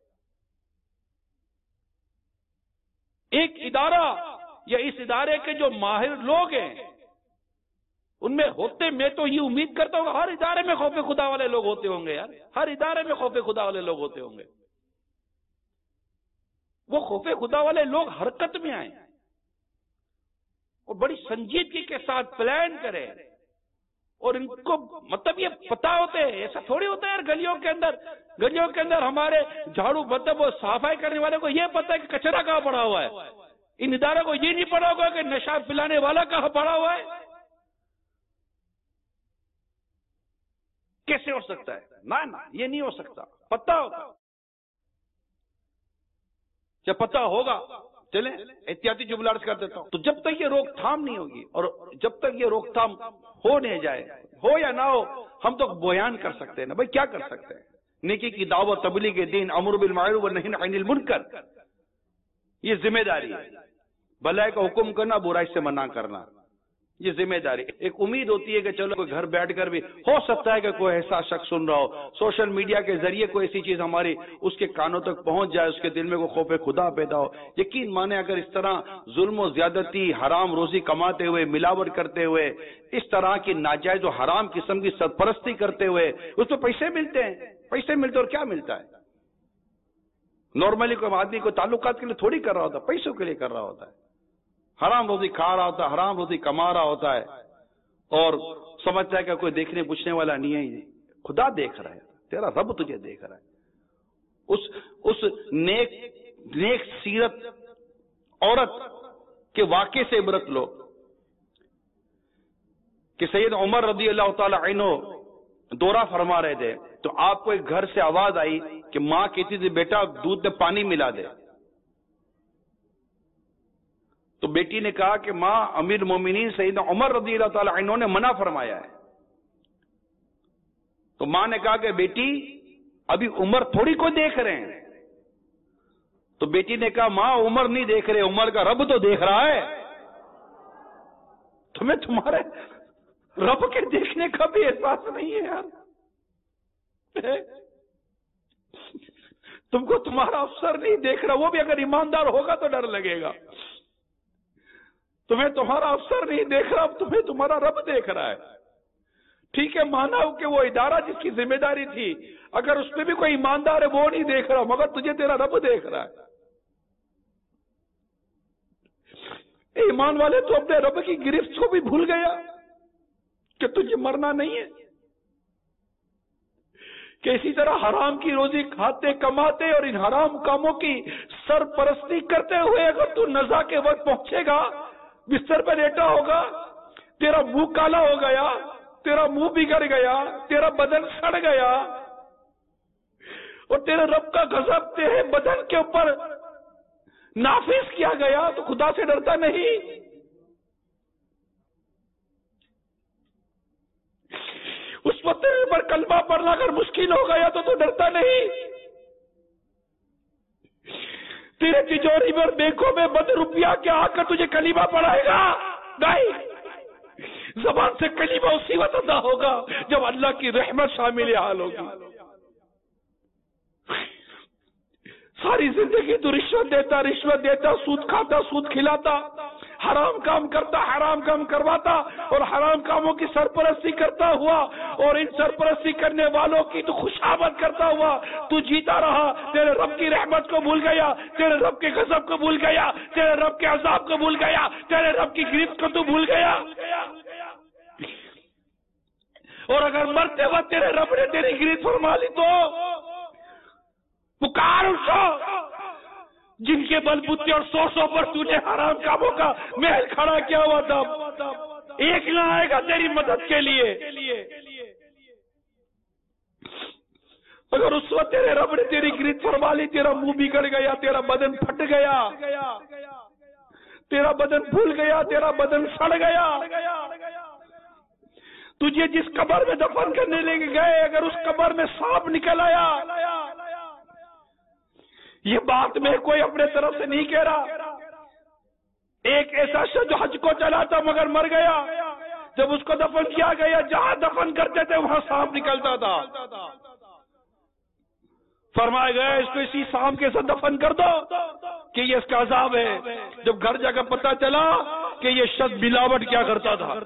ایک ادارہ یا اس ادارے کے جو ماہر لوگ ہیں ان میں ہوتے، میں تو یہ امید کرتا ہوں ہر ادارے میں خوف خدا والے لوگ ہوتے ہوں گے، یار ہر ادارے میں خوف خدا والے لوگ ہوتے ہوں گے، وہ خوف خدا والے لوگ حرکت میں آئیں اور بڑی سنجیدگی کے ساتھ پلان کرے، اور ان کو مطلب یہ پتا ہوتے ہیں، ایسا تھوڑی ہوتا ہے یار گلیوں کے اندر گلیوں کے اندر ہمارے جھاڑو مطلب وہ صفائی کرنے والے کو یہ پتا ہے کہ کچرا کہاں پڑا ہوا ہے، ان اداروں کو یہ نہیں پڑا ہوگا کہ نشہ پلانے والا کہاں پڑا ہوا ہے۔ کیسے ہو سکتا ہے؟ نہ نہ یہ نہیں ہو سکتا، پتا ہوگا، جب پتا ہوگا چلیں احتیاطی جملہ عرض کر دیتا ہوں، تو جب تک یہ روک تھام نہیں ہوگی اور جب تک یہ روک تھام ہو نہیں جائے، ہو یا نہ ہو، ہم تو بیان کر سکتے ہیں نا بھائی، کیا کر سکتے ہیں؟ نیکی کی دعوت، تبلیغ دین، امر بالمعروف والنہی عن المنکر، یہ ذمہ داری ہے، بھلائی کا حکم کرنا، برائی سے منع کرنا، یہ ذمہ داری۔ ایک امید ہوتی ہے کہ چلو کوئی گھر بیٹھ کر بھی ہو سکتا ہے کہ کوئی ایسا شخص سن رہا ہو، سوشل میڈیا کے ذریعے کوئی ایسی چیز ہماری اس کے کانوں تک پہنچ جائے، اس کے دل میں کوئی خوف خدا پیدا ہو۔ یقین مانے اگر اس طرح ظلم و زیادتی، حرام روزی کماتے ہوئے، ملاوٹ کرتے ہوئے، اس طرح کی ناجائز و حرام قسم کی سرپرستی کرتے ہوئے اس کو پیسے ملتے ہیں، پیسے ملتے اور کیا ملتا ہے؟ نارملی کوئی آدمی کو تعلقات کے لیے تھوڑی کر رہا ہوتا، پیسوں کے لیے کر رہا ہوتا ہے، حرام روزی کھا رہا ہوتا ہے، حرام روزی کما رہا ہوتا ہے، اور سمجھتا ہے کہ کوئی دیکھنے پوچھنے والا نہیں ہے، خدا دیکھ رہا ہے، تیرا رب تجھے دیکھ رہا ہے۔ اس اس نیک نیک سیرت عورت کے واقعے سے عبرت لو کہ سید عمر رضی اللہ تعالی عنہ دورہ فرما رہے تھے تو آپ کو ایک گھر سے آواز آئی کہ ماں کہتی تھی بیٹا دودھ میں پانی ملا دے، تو بیٹی نے کہا کہ ماں امیر المومنین سیدنا عمر رضی اللہ تعالی عنہ نے منع فرمایا ہے، تو ماں نے کہا کہ بیٹی ابھی عمر تھوڑی کو دیکھ رہے ہیں، تو بیٹی نے کہا ماں عمر نہیں دیکھ رہے، عمر کا رب تو دیکھ رہا ہے، تمہیں تمہارے رب کے دیکھنے کا بھی احساس نہیں ہے یار، تم کو تمہارا افسر نہیں دیکھ رہا، وہ بھی اگر ایماندار ہوگا تو ڈر لگے گا، تمہیں تمہارا افسر نہیں دیکھ رہا، تمہیں تمہارا رب دیکھ رہا ہے۔ ٹھیک ہے مانا ہو کہ وہ ادارہ جس کی ذمہ داری تھی اگر اس میں بھی کوئی ایماندار ہے وہ نہیں دیکھ رہا، مگر تجھے تیرا رب دیکھ رہا ہے۔ ایمان والے تو اپنے رب کی گرفت کو بھی بھول گیا کہ تجھے مرنا نہیں ہے، کہ اسی طرح حرام کی روزی کھاتے کماتے اور ان حرام کاموں کی سرپرستی کرتے ہوئے اگر تو نزا کے وقت پہنچے گا، بستر پہ لیٹا ہوگا، تیرا منہ کالا ہو گیا، تیرا منہ بگڑ گیا، تیرا بدن سڑ گیا، اور تیرے رب کا غضب تیرے بدن کے اوپر نافذ کیا گیا، تو خدا سے ڈرتا نہیں؟ اس وقت تیرے پر کلمہ پڑھنا اگر مشکل ہو گیا تو تو ڈرتا نہیں؟ تیرے تجوری پر بینکوں میں بد روپیہ کیا آ کر تجھے کلمہ پڑھائے گا؟ نہیں، زبان سے کلمہ اسی وقت ادا ہوگا جب اللہ کی رحمت شامل حال ہوگی۔ ساری زندگی تو رشوت دیتا رشوت دیتا سود کھاتا سود کھلاتا، حرام کام کرتا حرام کام کرواتا اور حرام کاموں کی سرپرستی کرتا ہوا اور ان سرپرستی کرنے والوں کی تو خوشامد کرتا ہوا تو جیتا رہا. تیرے رب کی رحمت کو بھول گیا, تیرے رب کے غضب کو بھول گیا, تیرے رب کے عذاب کو بھول گیا, تیرے رب کی گرفت کو تو بھول گیا. اور اگر مرتے وقت تیرے رب نے تیری گرفت فرما لی تو پکار اٹھو جن کے بل بوتے اور سوسوں پر تو نے حرام کاموں کا محل کھڑا کیا ہوا تھا, ایک نہ آئے گا تیری مدد کے لیے. اگر اس وقت تیرے رب نے تیری گرفت فرما لی, تیرا منہ بگڑ گیا, تیرا بدن پھٹ گیا, تیرا بدن پھول گیا, تیرا بدن سڑ گیا, تجھے جس قبر میں دفن کرنے لے گئے اگر اس قبر میں سانپ نکل آیا, یہ بات میں کوئی اپنے طرف سے نہیں کہہ رہا. ایک ایسا شخص جو حج کو چلا تھا مگر مر گیا, جب اس کو دفن کیا گیا جہاں دفن کرتے تھے وہاں سانپ نکلتا تھا. فرمایا گیا اس کو اسی سانپ کے ساتھ دفن کر دو کہ یہ اس کا عذاب ہے. جب گھر جا کر پتہ چلا کہ یہ شخص ملاوٹ کیا کرتا تھا,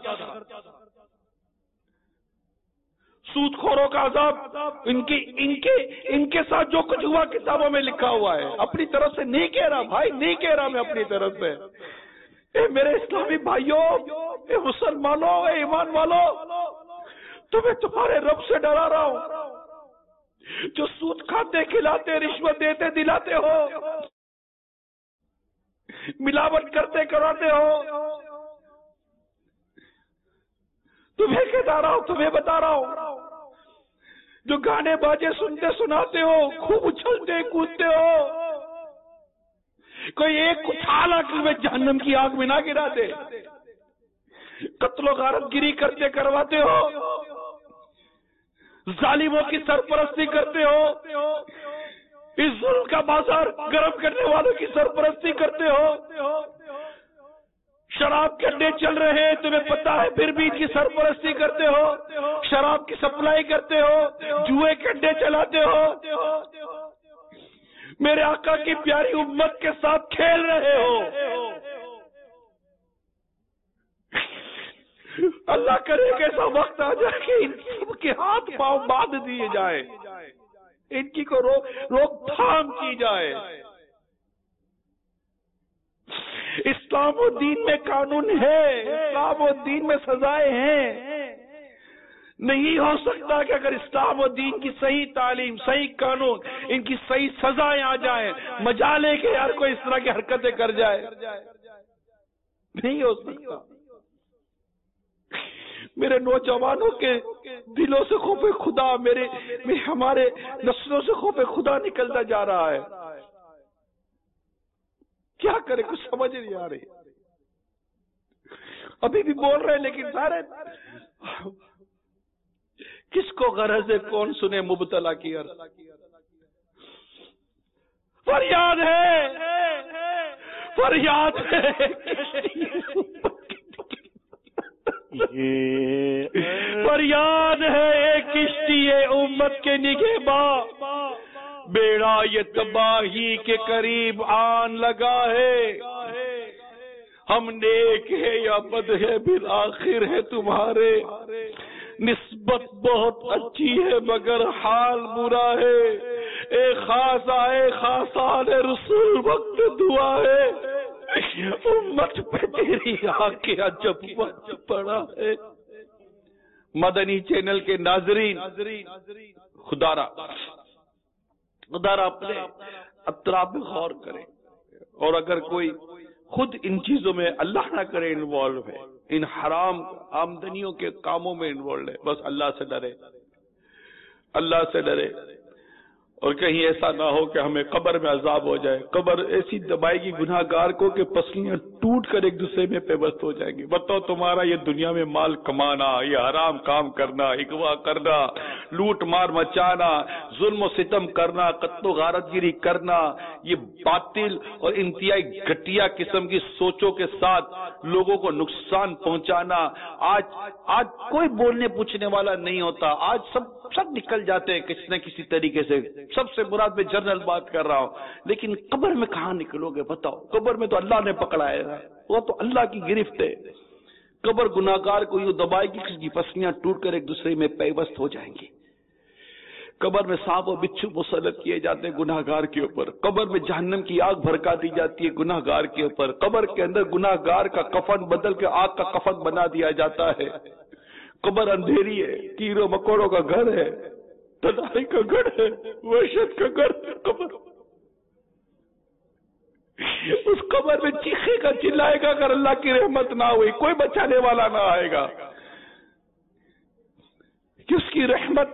سود خوروں کا عذاب, ان کی ان کے ان کے ساتھ جو کچھ ہوا کتابوں میں لکھا ہوا ہے. اپنی طرف سے نہیں کہہ رہا بھائی, نہیں کہہ رہا میں اپنی طرف سے. اے میرے اسلامی بھائیوں, اے مسلمانوں, اے ایمان والوں, تمہیں تمہارے رب سے ڈرا رہا ہوں جو سود کھاتے کھلاتے رشوت دیتے دلاتے ہو, ملاوٹ کرتے کراتے ہو. تمہیں کہتا رہا ہوں, تمہیں بتا رہا ہوں, جو گانے باجے سنتے سناتے ہو, خوب اچھلتے کودتے ہو, کوئی ایک اٹھالا کہ میں جہنم کی آگ میں نہ گرا دے. قتل و غارت گیری کرتے کرواتے ہو, ظالموں کی سرپرستی کرتے ہو, اس ظلم کا بازار گرم کرنے والوں کی سرپرستی کرتے ہو. شراب کے اڈے چل رہے ہیں تمہیں پتا ہے پھر بھی ان کی سرپرستی کرتے ہو, شراب کی سپلائی کرتے ہو, جوئے کے اڈے چلاتے ہو, میرے آقا کی پیاری امت کے ساتھ کھیل رہے ہو. اللہ کرے کہ ایسا وقت آ جائے کہ ان سب کے ہاتھ پاؤں باندھ دیے جائیں, ان کی کو روک تھام کی جائے. اسلام و دین میں قانون ہے, اسلام و دین میں سزائیں ہیں. نہیں ہو سکتا کہ اگر اسلام و دین کی صحیح تعلیم, صحیح قانون, ان کی صحیح سزائیں آ جائیں, مجالے کے یار کوئی اس طرح کی حرکتیں کر جائے, نہیں ہو سکتا. میرے نوجوانوں کے دلوں سے خوف خدا, میرے ہمارے نسلوں سے خوف خدا نکلتا جا رہا ہے. کیا کرے, کچھ سمجھ نہیں آ رہی. ابھی بھی بول رہے ہیں لیکن سارے کس کو غرض ہے, کون سنے مبتلا کی عرض. فریاد ہے, فریاد ہے, فریاد ہے ایک کشتی امت کے نگہباں, بیڑا یہ تباہی کے قریب آن لگا ہے. ہم نیک ہے یا بد ہے بالآخر ہے تمہارے, نسبت بہت اچھی ہے مگر حال برا ہے. اے خاص آئے خاصان رسول وقت دعا ہے, امت پہ تیری آنکھیں عجب وقت پڑا ہے. مدنی چینل کے ناظرین, خدا را خدا را اپنے اطراف میں غور کریں, اور اگر کوئی خود ان چیزوں میں اللہ نہ کرے انوالو ہے, ان حرام آمدنیوں کے کاموں میں انوالو ہے, بس اللہ سے ڈرے, اللہ سے ڈرے. اور کہیں ایسا نہ ہو کہ ہمیں قبر میں عذاب ہو جائے, قبر ایسی دبائے گی گناہ گار کو کہ پسلیاں ٹوٹ کر ایک دوسرے میں پیوست ہو جائیں گی. بتاؤ تمہارا یہ دنیا میں مال کمانا, یہ حرام کام کرنا, اغوا کرنا, لوٹ مار مچانا, ظلم و ستم کرنا, قتل و غارت گیری کرنا, یہ باطل اور انتہائی گھٹیا قسم کی سوچوں کے ساتھ لوگوں کو نقصان پہنچانا. آج آج کوئی بولنے پوچھنے والا نہیں ہوتا, آج سب سب نکل جاتے ہیں کسی نہ کسی طریقے سے. سب سے مراد میں جنرل بات کر رہا ہوں, لیکن قبر میں کہاں نکلو گے بتاؤ؟ قبر میں تو اللہ نے پکڑا ہے, گا، وہ تو اللہ کی گرفت ہے. قبر گناہگار کو یوں دبائے گی کہ اس کی پسلیاں ٹوٹ کر ایک دوسرے میں پیوست ہو جائیں گی. قبر میں سانپ و بچھو مسلط کیے جاتے ہیں گناہگار کے اوپر. قبر میں جہنم کی آگ بھڑکا دی جاتی ہے گناہگار کے اوپر. قبر کے اندر گناہگار کا کفن بدل کے آگ کا کفن بنا دیا جاتا ہے. قبر اندھیری ہے، کیڑوں مکوڑوں کا گھر ہے، تنہائی کا گھر ہے، وحشت کا گھر ہے قبر. اس قبر میں چیخے گا، چلائے گا، اگر اللہ کی رحمت نہ ہوئی کوئی بچانے والا نہ آئے گا. کہ اس کی رحمت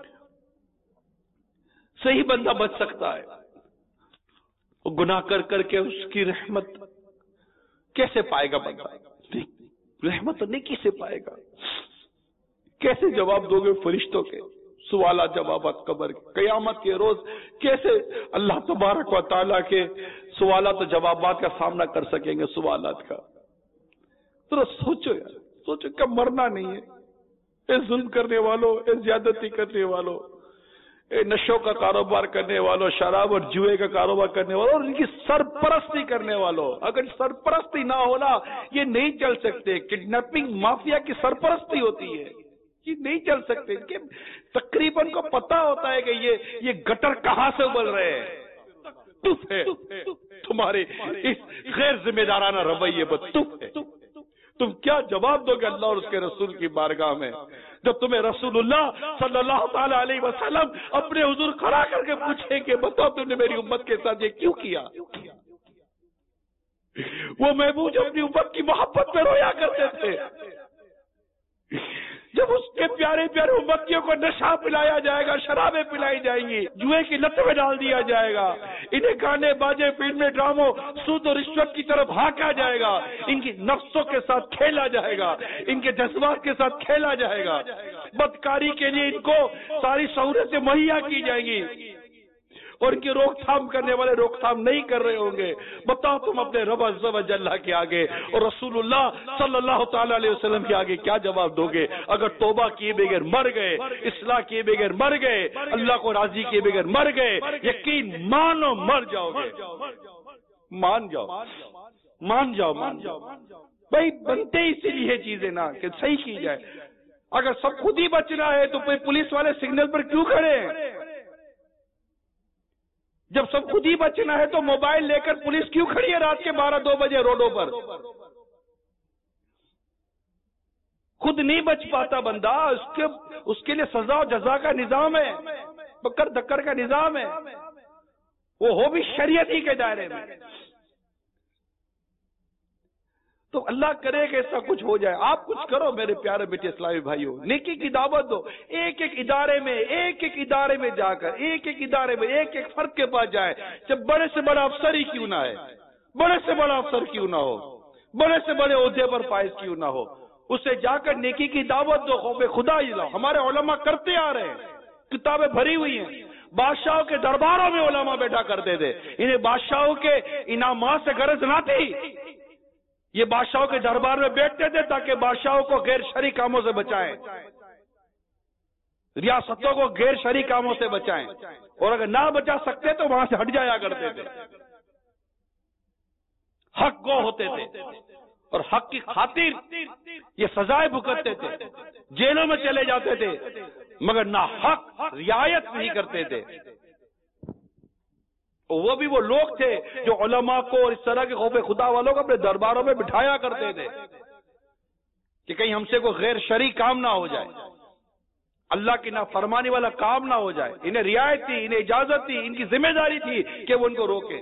سے ہی بندہ بچ سکتا ہے. وہ گناہ کر کر کے اس کی رحمت کیسے پائے گا بندہ؟ رحمت نہیں کیسے پائے گا؟ کیسے جواب دو گے فرشتوں کے سوالات جوابات قبر کے؟ قیامت کے روز کیسے اللہ تبارک و تعالیٰ کے سوالات و جوابات کا سامنا کر سکیں گے؟ سوالات کا ذرا سوچو یار، سوچو کہ مرنا نہیں ہے. اے ظلم کرنے والوں، اے زیادتی کرنے والوں، اے نشوں کا کاروبار کرنے والوں، شراب اور جوئے کا کاروبار کرنے والوں، اور ان کی سرپرستی کرنے والوں. اگر سرپرستی نہ ہونا یہ نہیں چل سکتے. کڈنیپنگ مافیا کی سرپرستی ہوتی ہے، یہ نہیں چل سکتے. کہ تقریباً کو پتا ہوتا ہے کہ یہ یہ گٹر کہاں سے ابل رہے ہیں. تف ہے تمہارے اس غیر ذمہ دارانہ رویے پر، تف ہے. تم کیا جواب دو گے اللہ اور اس کے رسول کی بارگاہ میں جب تمہیں رسول اللہ صلی اللہ تعالی علیہ وسلم اپنے حضور کھڑا کر کے پوچھیں کہ بتاؤ تم نے میری امت کے ساتھ یہ کیوں کیا؟ وہ محبوب اپنی امت کی محبت میں رویا کرتے تھے. جب اس کے پیارے پیارے امتیوں کو نشہ پلایا جائے گا، شرابیں پلائی جائیں گی، جوئے کی لت میں ڈال دیا جائے گا، انہیں گانے باجے فلمیں ڈراموں سود و رشوت کی طرف ہانکا جائے گا، ان کی نفسوں کے ساتھ کھیلا جائے گا، ان کے جذبات کے ساتھ کھیلا جائے گا، بدکاری کے لیے ان کو ساری سہولتیں مہیا کی جائیں گی، اور ان کی روک تھام کرنے والے روک تھام نہیں کر رہے ہوں گے. بتاؤ تم اپنے رب عز و جل کے آگے اور رسول اللہ صلی اللہ تعالی علیہ وسلم کے آگے کیا جواب دو گے؟ اگر توبہ کیے بغیر مر گئے، اصلاح کیے بغیر مر گئے، اللہ کو راضی کیے بغیر مر گئے، یقین مانو مر جاؤ گے. مان جاؤ مان جاؤ مان جاؤ بھائی. بنتے اسی لیے چیزیں نا کہ صحیح کی جائے. اگر سب خود ہی بچنا ہے تو پولیس والے سگنل پر کیوں کھڑے ہیں؟ جب سب خود ہی بچنا ہے تو موبائل لے کر پولیس کیوں کھڑی ہے رات کے بارہ دو بجے روڈوں پر؟ خود نہیں بچ پاتا بندہ، اس کے اس کے لیے سزا و جزا کا نظام ہے، بکر دکر کا نظام ہے، وہ ہو بھی شریعت ہی کے دائرے میں. تو اللہ کرے کہ ایسا کچھ ہو جائے. آپ کچھ کرو میرے پیارے بیٹے اسلامی بھائیوں، نیکی کی دعوت دو. ایک ایک ادارے میں ایک ایک ادارے میں جا کر ایک ایک ادارے میں ایک ایک فرد کے پاس جائے، جب بڑے سے بڑا افسر ہی کیوں نہ ہے، بڑے سے بڑا افسر کیوں نہ ہو، بڑے سے بڑے عہدے پر فائز کیوں نہ ہو، اسے جا کر نیکی کی دعوت دو، خوف خدا ہی لاؤ. ہمارے علماء کرتے آ رہے ہیں، کتابیں بھری ہوئی ہیں. بادشاہوں کے درباروں میں علماء بیٹھا کرتے تھے، انہیں بادشاہوں کے انعامات سے غرض نہ تھی. یہ بادشاہوں کے دربار میں بیٹھتے تھے تاکہ بادشاہوں کو غیر شرعی کاموں سے بچائیں، ریاستوں کو غیر شرعی کاموں سے بچائیں، اور اگر نہ بچا سکتے تو وہاں سے ہٹ جایا کرتے تھے. حق گو ہوتے تھے اور حق کی خاطر یہ سزائیں بھگتتے تھے، جیلوں میں چلے جاتے تھے، مگر نہ حق رعایت نہیں کرتے تھے. وہ بھی وہ لوگ تھے جو علماء کو اور اس طرح کے خوف خدا والوں کو اپنے درباروں میں بٹھایا کرتے تھے کہ کہیں ہم سے کوئی غیر شرعی کام نہ ہو جائے، اللہ کی نافرمانی والا کام نہ ہو جائے. انہیں رعایت تھی، انہیں اجازت تھی، ان کی ذمہ داری تھی کہ وہ ان کو روکے.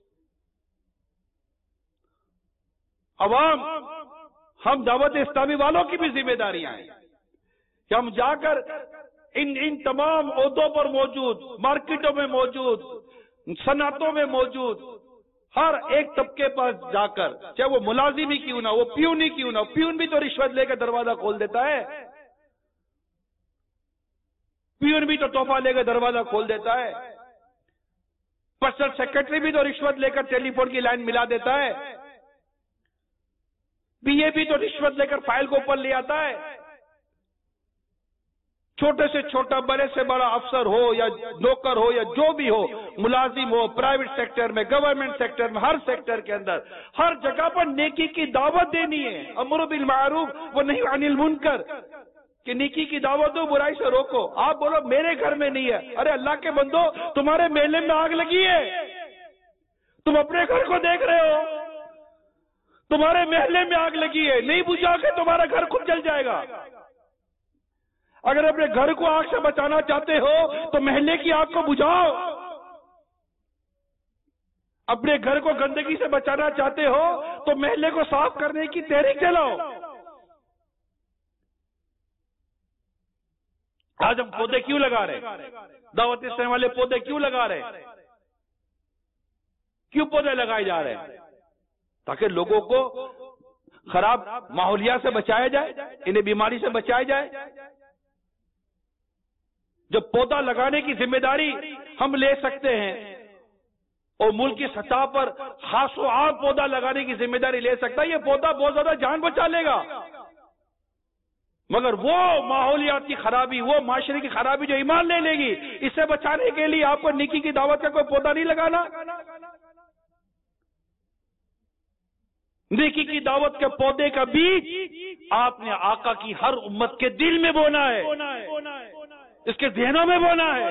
عوام، ہم دعوت اسلامی والوں کی بھی ذمہ داریاں ہیں کہ ہم جا کر ان ان تمام عہدوں پر موجود، مارکیٹوں میں موجود، صنعتوں میں موجود ہر ایک طبقے پاس جا کر، چاہے وہ ملازم ہی کیوں نہ، وہ پیون ہی کیوں نہ، پیون بھی تو رشوت لے کر دروازہ کھول دیتا ہے، پیون بھی تو تحفہ لے کر دروازہ کھول دیتا ہے، پرسنل سیکرٹری بھی تو رشوت لے کر ٹیلی فون کی لائن ملا دیتا ہے، پی اے بھی تو رشوت لے کر فائل کو اوپر لے آتا ہے. چھوٹے سے چھوٹا بڑے سے بڑا افسر ہو یا نوکر ہو یا جو بھی ہو، ملازم ہو، پرائیویٹ سیکٹر میں، گورنمنٹ سیکٹر میں، ہر سیکٹر کے اندر ہر جگہ پر نیکی کی دعوت دینی ہے، امر بالمعروف و نہی عن المنکر، کہ نیکی کی دعوت دو، برائی سے روکو۔ آپ بولو میرے گھر میں نہیں ہے، ارے اللہ کے بندو تمہارے محلے میں آگ لگی ہے، تم اپنے گھر کو دیکھ رہے ہو، تمہارے محلے میں آگ لگی ہے، نہیں بجھا کے تمہارا گھر خود جل جائے گا۔ اگر اپنے گھر کو آگ سے بچانا چاہتے ہو تو محلے کی آگ کو بجھاؤ، اپنے گھر کو گندگی سے بچانا چاہتے ہو تو محلے کو صاف کرنے کی تحریک چلاؤ۔ آج ہم پودے کیوں لگا رہے؟ دعوت اسلامی والے پودے کیوں لگا رہے؟ کیوں پودے لگائے جا رہے ہیں؟ تاکہ لوگوں کو خراب ماحولیات سے بچایا جائے، انہیں بیماری سے بچایا جائے۔ جب پودا لگانے کی ذمہ داری ہم لے سکتے ہیں اور ملک کی سطح پر خاص و عام پودا لگانے کی ذمہ داری لے سکتا ہے، یہ پودا بہت زیادہ جان بچا لے گا، مگر وہ ماحولیات کی خرابی، وہ معاشرے کی خرابی جو ایمان لے لے گی، اس سے بچانے کے لیے آپ کو نیکی کی دعوت کا کوئی پودا نہیں لگانا۔ نیکی کی دعوت کے پودے کا بیج آپ نے آقا کی ہر امت کے دل میں بونا ہے، اس کے ذہنوں میں بونا ہے،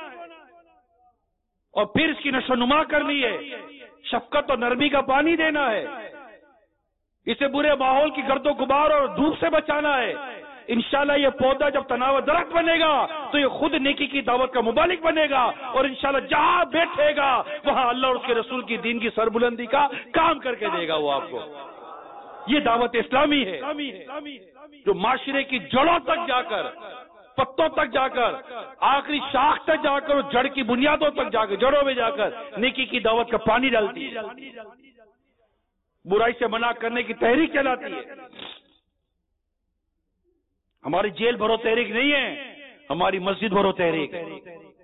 اور پھر اس کی نشو نما کرنی ہے، شفقت اور نرمی کا پانی دینا ہے، اسے برے ماحول کی گرد و غبار اور دھوپ سے بچانا ہے۔ انشاءاللہ یہ پودا جب تناور درخت بنے گا تو یہ خود نیکی کی دعوت کا مبالغ بنے گا، اور انشاءاللہ جہاں بیٹھے گا وہاں اللہ اور اس کے رسول کی دین کی سربلندی کا کام کر کے دے گا وہ آپ کو۔ یہ دعوت اسلامی ہے جو معاشرے کی جڑوں تک جا کر، پتوں تک جا کر، آخری شاخ تک جا کر، جڑ کی بنیادوں تک جا کر، جڑوں میں جا کر نیکی کی دعوت کا پانی ڈالتی ہے، برائی سے منع کرنے کی تحریک چلاتی ہے۔ ہماری جیل بھرو تحریک نہیں ہے، ہماری مسجد بھرو تحریک ہے۔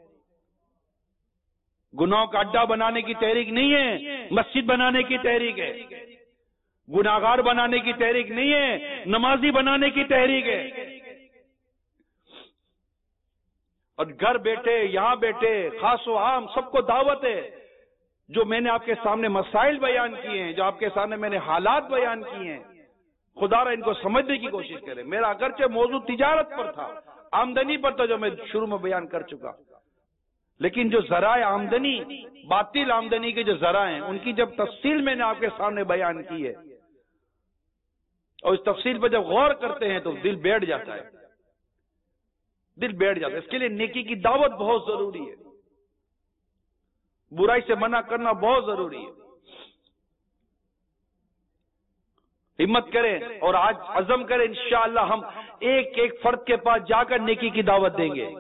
گناہوں کا اڈا بنانے کی تحریک نہیں ہے، مسجد بنانے کی تحریک ہے۔ گناہگار بنانے کی تحریک نہیں ہے، نمازی بنانے کی تحریک ہے۔ اور گھر بیٹھے، یہاں بیٹھے، خاص و عام سب کو دعوت ہے۔ جو میں نے آپ کے سامنے مسائل بیان کیے ہیں، جو آپ کے سامنے میں نے حالات بیان کیے ہیں، خدا را ان کو سمجھنے کی کوشش کریں۔ میرا اگرچہ موضوع تجارت پر تھا، آمدنی پر تھا، جو میں شروع میں بیان کر چکا، لیکن جو ذرائع آمدنی، باطل آمدنی کے جو ذرائع ہیں، ان کی جب تفصیل میں نے آپ کے سامنے بیان کی ہے، اور اس تفصیل پر جب غور کرتے ہیں تو دل بیٹھ جاتا ہے، دل بیٹھ جاتا ہے۔ اس کے لیے نیکی کی دعوت بہت ضروری ہے، برائی سے منع کرنا بہت ضروری ہے۔ ہمت کریں اور آج عزم کریں، انشاءاللہ ہم ایک ایک فرد کے پاس جا کر نیکی کی دعوت دیں گے،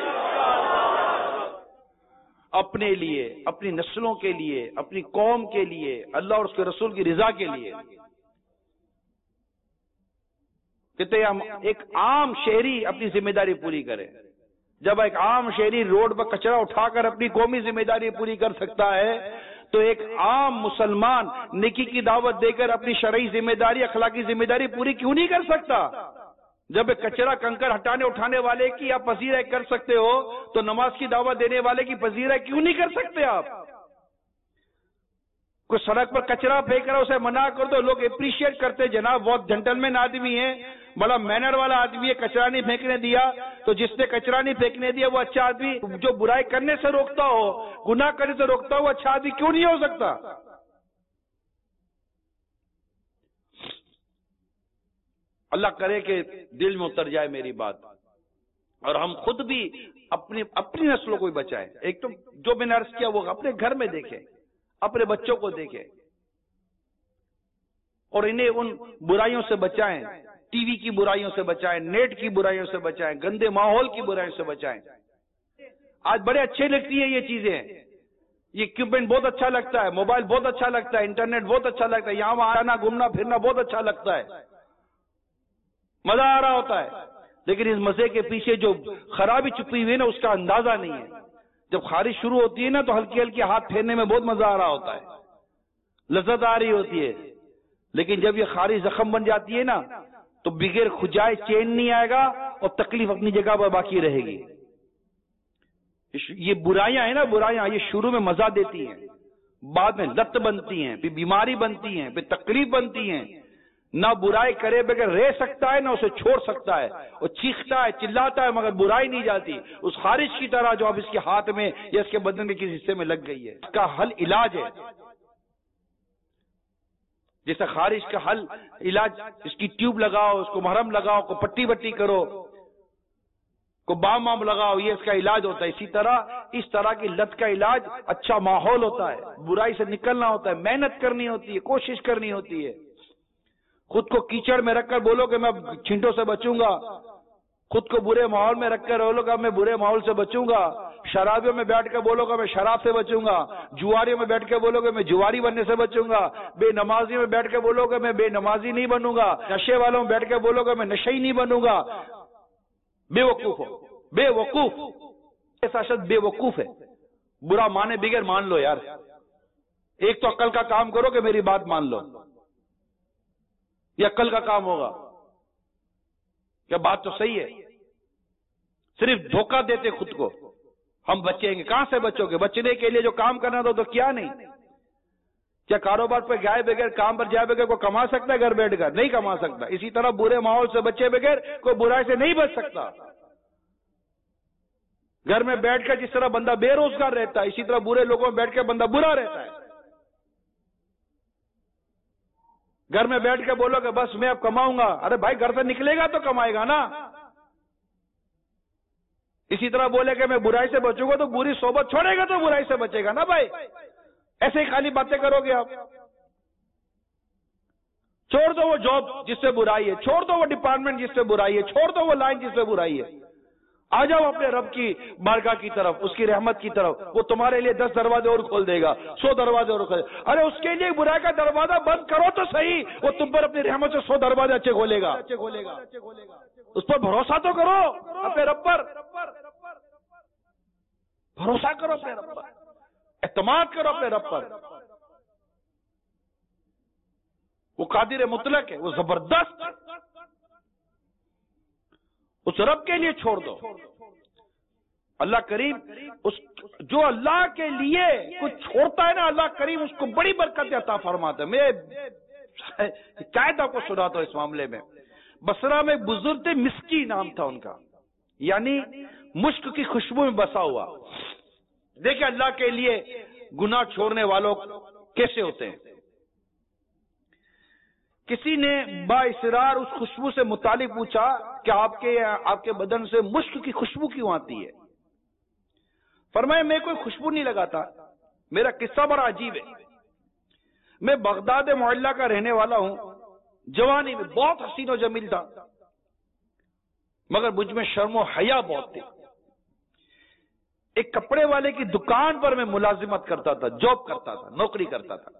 اپنے لیے، اپنی نسلوں کے لیے، اپنی قوم کے لیے، اللہ اور اس کے رسول کی رضا کے لیے۔ کہتے ہم ایک عام شہری اپنی ذمہ داری پوری کرے۔ جب ایک عام شہری روڈ پر کچرا اٹھا کر اپنی قومی ذمہ داری پوری کر سکتا ہے تو ایک عام مسلمان نیکی کی دعوت دے کر اپنی شرعی ذمہ داری، اخلاقی ذمہ داری پوری کیوں نہیں کر سکتا؟ جب ایک کچرا کنکر ہٹانے اٹھانے والے کی آپ پذیرائی کر سکتے ہو تو نماز کی دعوت دینے والے کی پذیرائی کیوں نہیں کر سکتے آپ؟ کوئی سڑک پر کچرا پھینک رہا اسے منع کر دو، لوگ اپریشیٹ کرتے، جناب بہت جنٹلمین آدمی ہے، بڑا مینر والا آدمی ہے، کچرا نہیں پھینکنے دیا، تو جس نے کچرا نہیں پھینکنے دیا وہ اچھا آدمی، جو برائی کرنے سے روکتا ہو، گناہ کرنے سے روکتا ہو، وہ اچھا آدمی کیوں نہیں ہو سکتا؟ اللہ کرے کہ دل میں اتر جائے میری بات، اور ہم خود بھی اپنی اپنی نسلوں کو بھی بچائیں۔ ایک تو جو میں نے عرض کیا وہ اپنے گھر میں دیکھیں، اپنے بچوں کو دیکھیں، اور انہیں ان برائیوں سے بچائیں، ٹی وی کی برائیوں سے بچائیں، نیٹ کی برائیوں سے بچائیں، گندے ماحول کی برائیوں سے بچائیں۔ آج بڑے اچھے لگتی ہیں یہ چیزیں، یہ اکوپمنٹ بہت اچھا لگتا ہے، موبائل بہت اچھا لگتا ہے، انٹرنیٹ بہت اچھا لگتا ہے، یہاں وہاں آنا گھومنا پھرنا بہت اچھا لگتا ہے، مزہ آ رہا ہوتا ہے، لیکن اس مزے کے پیچھے جو خرابی چھپی ہوئی ہے نا اس کا اندازہ نہیں ہے۔ جب خارش شروع ہوتی ہے نا تو ہلکی ہلکی ہاتھ پھیرنے میں بہت مزہ آ رہا ہوتا ہے، لذت آ رہی ہوتی ہے، لیکن جب یہ خارش زخم بن جاتی ہے نا تو بغیر کھجائے چین نہیں آئے گا اور تکلیف اپنی جگہ پر باقی رہے گی. یہ برائیاں ہیں نا، برائیاں یہ شروع میں مزہ دیتی ہیں، بعد میں لت بنتی ہیں، پھر بیماری بنتی ہیں، پھر تکلیف بنتی ہیں. نہ برائی کرے بغیر رہ سکتا ہے نہ اسے چھوڑ سکتا ہے، وہ چیختا ہے چلاتا ہے مگر برائی نہیں جاتی. اس خارش کی طرح جو اب اس کے ہاتھ میں یا اس کے بدن کے کسی حصے میں لگ گئی ہے، اس کا حل علاج ہے. جیسا خارش کا حل علاج، اس کی ٹیوب لگاؤ، اس کو مرہم لگاؤ، کو پٹی بٹی کرو، کو بام وام لگاؤ، یہ اس کا علاج ہوتا ہے. اسی طرح اس طرح کی لت کا علاج اچھا ماحول ہوتا ہے، برائی سے نکلنا ہوتا ہے، محنت کرنی ہوتی ہے، کوشش کرنی ہوتی ہے. خود کو کیچڑ میں رکھ کر بولو کہ میں چھینٹوں سے بچوں گا، خود کو برے ماحول میں رکھ کر بولو گا میں برے ماحول سے بچوں گا، شرابیوں میں بیٹھ کر بولو گا میں شراب سے بچوں گا، جواریوں میں بیٹھ کے بولو گے میں جواری بننے سے بچوں گا، بے نمازی میں بیٹھ کے بولو گے میں بے نمازی نہیں بنوں گا، نشے والوں میں بیٹھ کے بولو گے میں نشئی نہیں بنوں گا. بے وقوف ہو، بے وقوف. ایسا شخص بے وقوف ہے. برا مانے بغیر مان لو یار. ایک تو عقل کا کام کرو کہ میری بات مان لو، یہ عقل کا کام ہوگا. کیا بات تو صحیح ہے؟ صرف دھوکہ دیتے خود کو. ہم بچیں گے، کہاں سے بچو گے؟ بچنے کے لیے جو کام کرنا تھا تو کیا نہیں. کیا کاروبار پہ گائے بغیر، کام پر جائے بغیر کوئی کما سکتا ہے گھر بیٹھ کر؟ نہیں کما سکتا. اسی طرح برے ماحول سے بچے بغیر کوئی برائی سے نہیں بچ سکتا. گھر میں بیٹھ کر جس طرح بندہ بے روزگار رہتا ہے، اسی طرح برے لوگوں میں بیٹھ کے بندہ برا رہتا ہے. گھر میں بیٹھ کے بولو کہ بس میں اب کماؤں گا، ارے بھائی گھر سے نکلے گا تو کمائے گا نا. اسی طرح بولے کہ میں برائی سے بچوں گا تو بری صحبت چھوڑے گا تو برائی سے بچے گا نا بھائی. ایسے ہی خالی باتیں کرو گے آپ. چھوڑ دو وہ جاب جس سے برائی ہے، چھوڑ دو وہ ڈپارٹمنٹ جس سے برائی ہے، چھوڑ دو وہ لائن جس سے برائی ہے. آ جاؤ اپنے رب کی بارگاہ کی طرف، اس کی رحمت کی طرف. وہ تمہارے لیے دس دروازے اور کھول دے گا، سو دروازے اور کھول دے گا. ارے اس کے لیے برائی کا دروازہ بند کرو تو صحیح، وہ تم پر اپنی رحمت سے سو دروازے اچھے کھولے گا. اس پر بھروسہ تو کرو اپنے رب پر، بھروسہ کرو اپنے رب پر، اعتماد کرو اپنے رب پر. وہ قادر مطلق ہے، وہ زبردست. اس رب کے لیے چھوڑ دو. اللہ کریم اس جو اللہ کے لیے کچھ چھوڑتا ہے نا، اللہ کریم اس کو بڑی برکت عطا فرماتا ہے. میں شاید آپ کو سناتا ہوں اس معاملے میں. بصرہ میں بزرگ تھے، مسکی نام تھا ان کا، یعنی مشک کی خوشبو میں بسا ہوا. دیکھیں اللہ کے لیے گناہ چھوڑنے والوں کیسے ہوتے ہیں. کسی نے با اصرار اس خوشبو سے متعلق پوچھا کہ آپ کے آپ کے بدن سے مشک کی خوشبو کیوں آتی ہے؟ فرمایا میں کوئی خوشبو نہیں لگاتا. میرا قصہ بڑا عجیب ہے. میں بغداد معلیٰ کا رہنے والا ہوں. جوانی میں بہت حسین و جمیل تھا، مگر مجھ میں شرم و حیا بہت تھی. ایک کپڑے والے کی دکان پر میں ملازمت کرتا تھا، جاب کرتا تھا، نوکری کرتا تھا.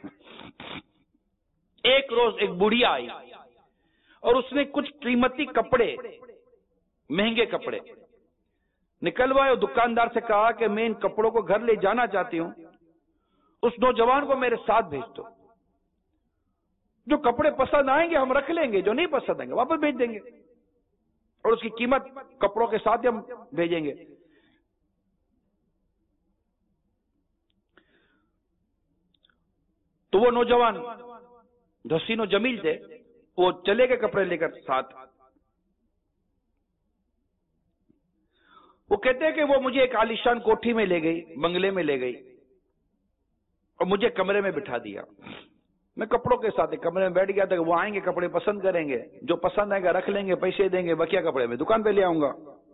ایک روز ایک بڑھیا آئی اور اس نے کچھ قیمتی کپڑے، مہنگے کپڑے نکلوائے اور دکاندار سے کہا کہ میں ان کپڑوں کو گھر لے جانا چاہتی ہوں، اس نوجوان کو میرے ساتھ بھیج دو. جو کپڑے پسند آئیں گے ہم رکھ لیں گے، جو نہیں پسند آئیں گے واپس بھیج دیں گے، اور اس کی قیمت کپڑوں کے ساتھ ہی ہم بھیجیں گے. تو وہ نوجوان حسین و جمیل تھے، وہ چلے گئے کپڑے لے کر ساتھ. وہ کہتے ہیں کہ وہ مجھے ایک عالیشان کوٹھی میں لے گئی، بنگلے میں لے گئی اور مجھے کمرے میں بٹھا دیا. میں کپڑوں کے ساتھ کمرے میں بیٹھ گیا تھا کہ وہ آئیں گے کپڑے پسند کریں گے، جو پسند آئے گا رکھ لیں گے، پیسے دیں گے، بقیہ کپڑے میں دکان پہ لے آؤں گا.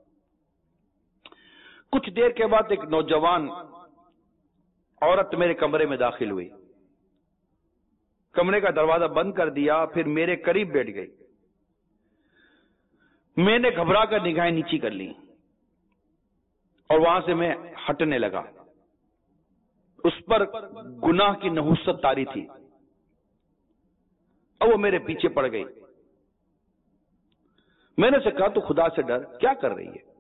کچھ دیر کے بعد ایک نوجوان عورت میرے کمرے میں داخل ہوئی، کمرے کا دروازہ بند کر دیا، پھر میرے قریب بیٹھ گئی. میں نے گھبرا کر نگاہیں نیچی کر لی اور وہاں سے میں ہٹنے لگا. اس پر گناہ کی نحوست طاری تھی اور وہ میرے پیچھے پڑ گئی. میں نے اسے کہا تو خدا سے ڈر، کیا کر رہی ہے؟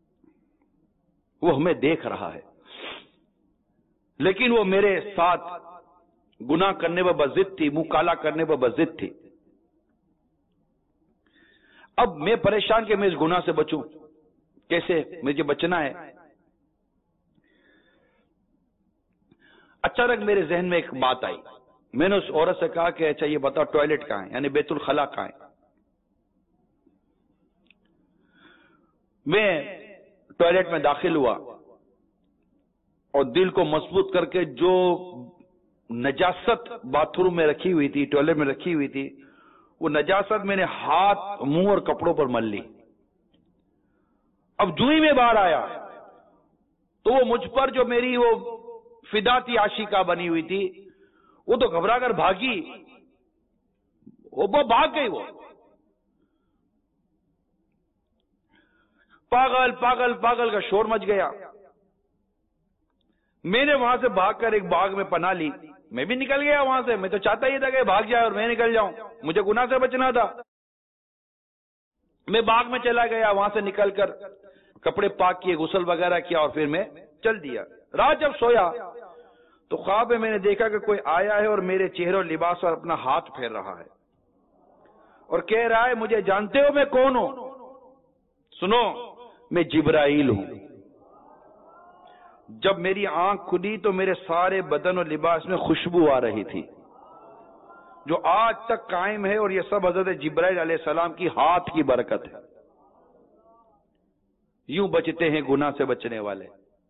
وہ ہمیں دیکھ رہا ہے، لیکن وہ میرے ساتھ گناہ کرنے پر بضد تھی، منہ کالا کرنے پر بضد تھی. اب میں پریشان کہ میں اس گناہ سے بچوں، کیسے مجھے بچنا ہے؟ اچانک میرے ذہن میں ایک بات آئی. میں نے اس عورت سے کہا کہ اچھا یہ بتاؤ ٹوائلٹ کہاں ہے، یعنی بیت الخلا کہاں ہے؟ میں ٹوائلٹ میں داخل ہوا اور دل کو مضبوط کر کے جو نجاست باتھ روم میں رکھی ہوئی تھی، ٹوائلٹ میں رکھی ہوئی تھی، وہ نجاست میں نے ہاتھ، منہ اور کپڑوں پر مل لی. اب جو ہی میں باہر آیا تو وہ مجھ پر جو میری وہ فدا تھی، عاشقہ بنی ہوئی تھی، وہ تو گھبرا کر بھاگی، وہ بھاگ گئی. وہ پاگل پاگل پاگل کا شور مچ گیا. میں نے وہاں سے بھاگ کر ایک باغ میں پناہ لی. میں بھی نکل گیا وہاں سے. میں تو چاہتا ہی تھا کہ بھاگ جائے اور میں نکل جاؤں، مجھے گناہ سے بچنا تھا. میں باغ میں چلا گیا، وہاں سے نکل کر کپڑے پاک کیے، غسل وغیرہ کیا اور پھر میں چل دیا. رات جب سویا تو خواب میں میں نے دیکھا کہ کوئی آیا ہے اور میرے چہرے اور لباس پر اپنا ہاتھ پھیر رہا ہے اور کہہ رہا ہے مجھے جانتے ہو میں کون ہوں؟ سنو، میں جبرائیل ہوں. جب میری آنکھ کھلی تو میرے سارے بدن اور لباس میں خوشبو آ رہی تھی جو آج تک قائم ہے، اور یہ سب حضرت جبرائیل علیہ السلام کی ہاتھ کی برکت ہے. یوں بچتے ہیں گناہ سے بچنے والے.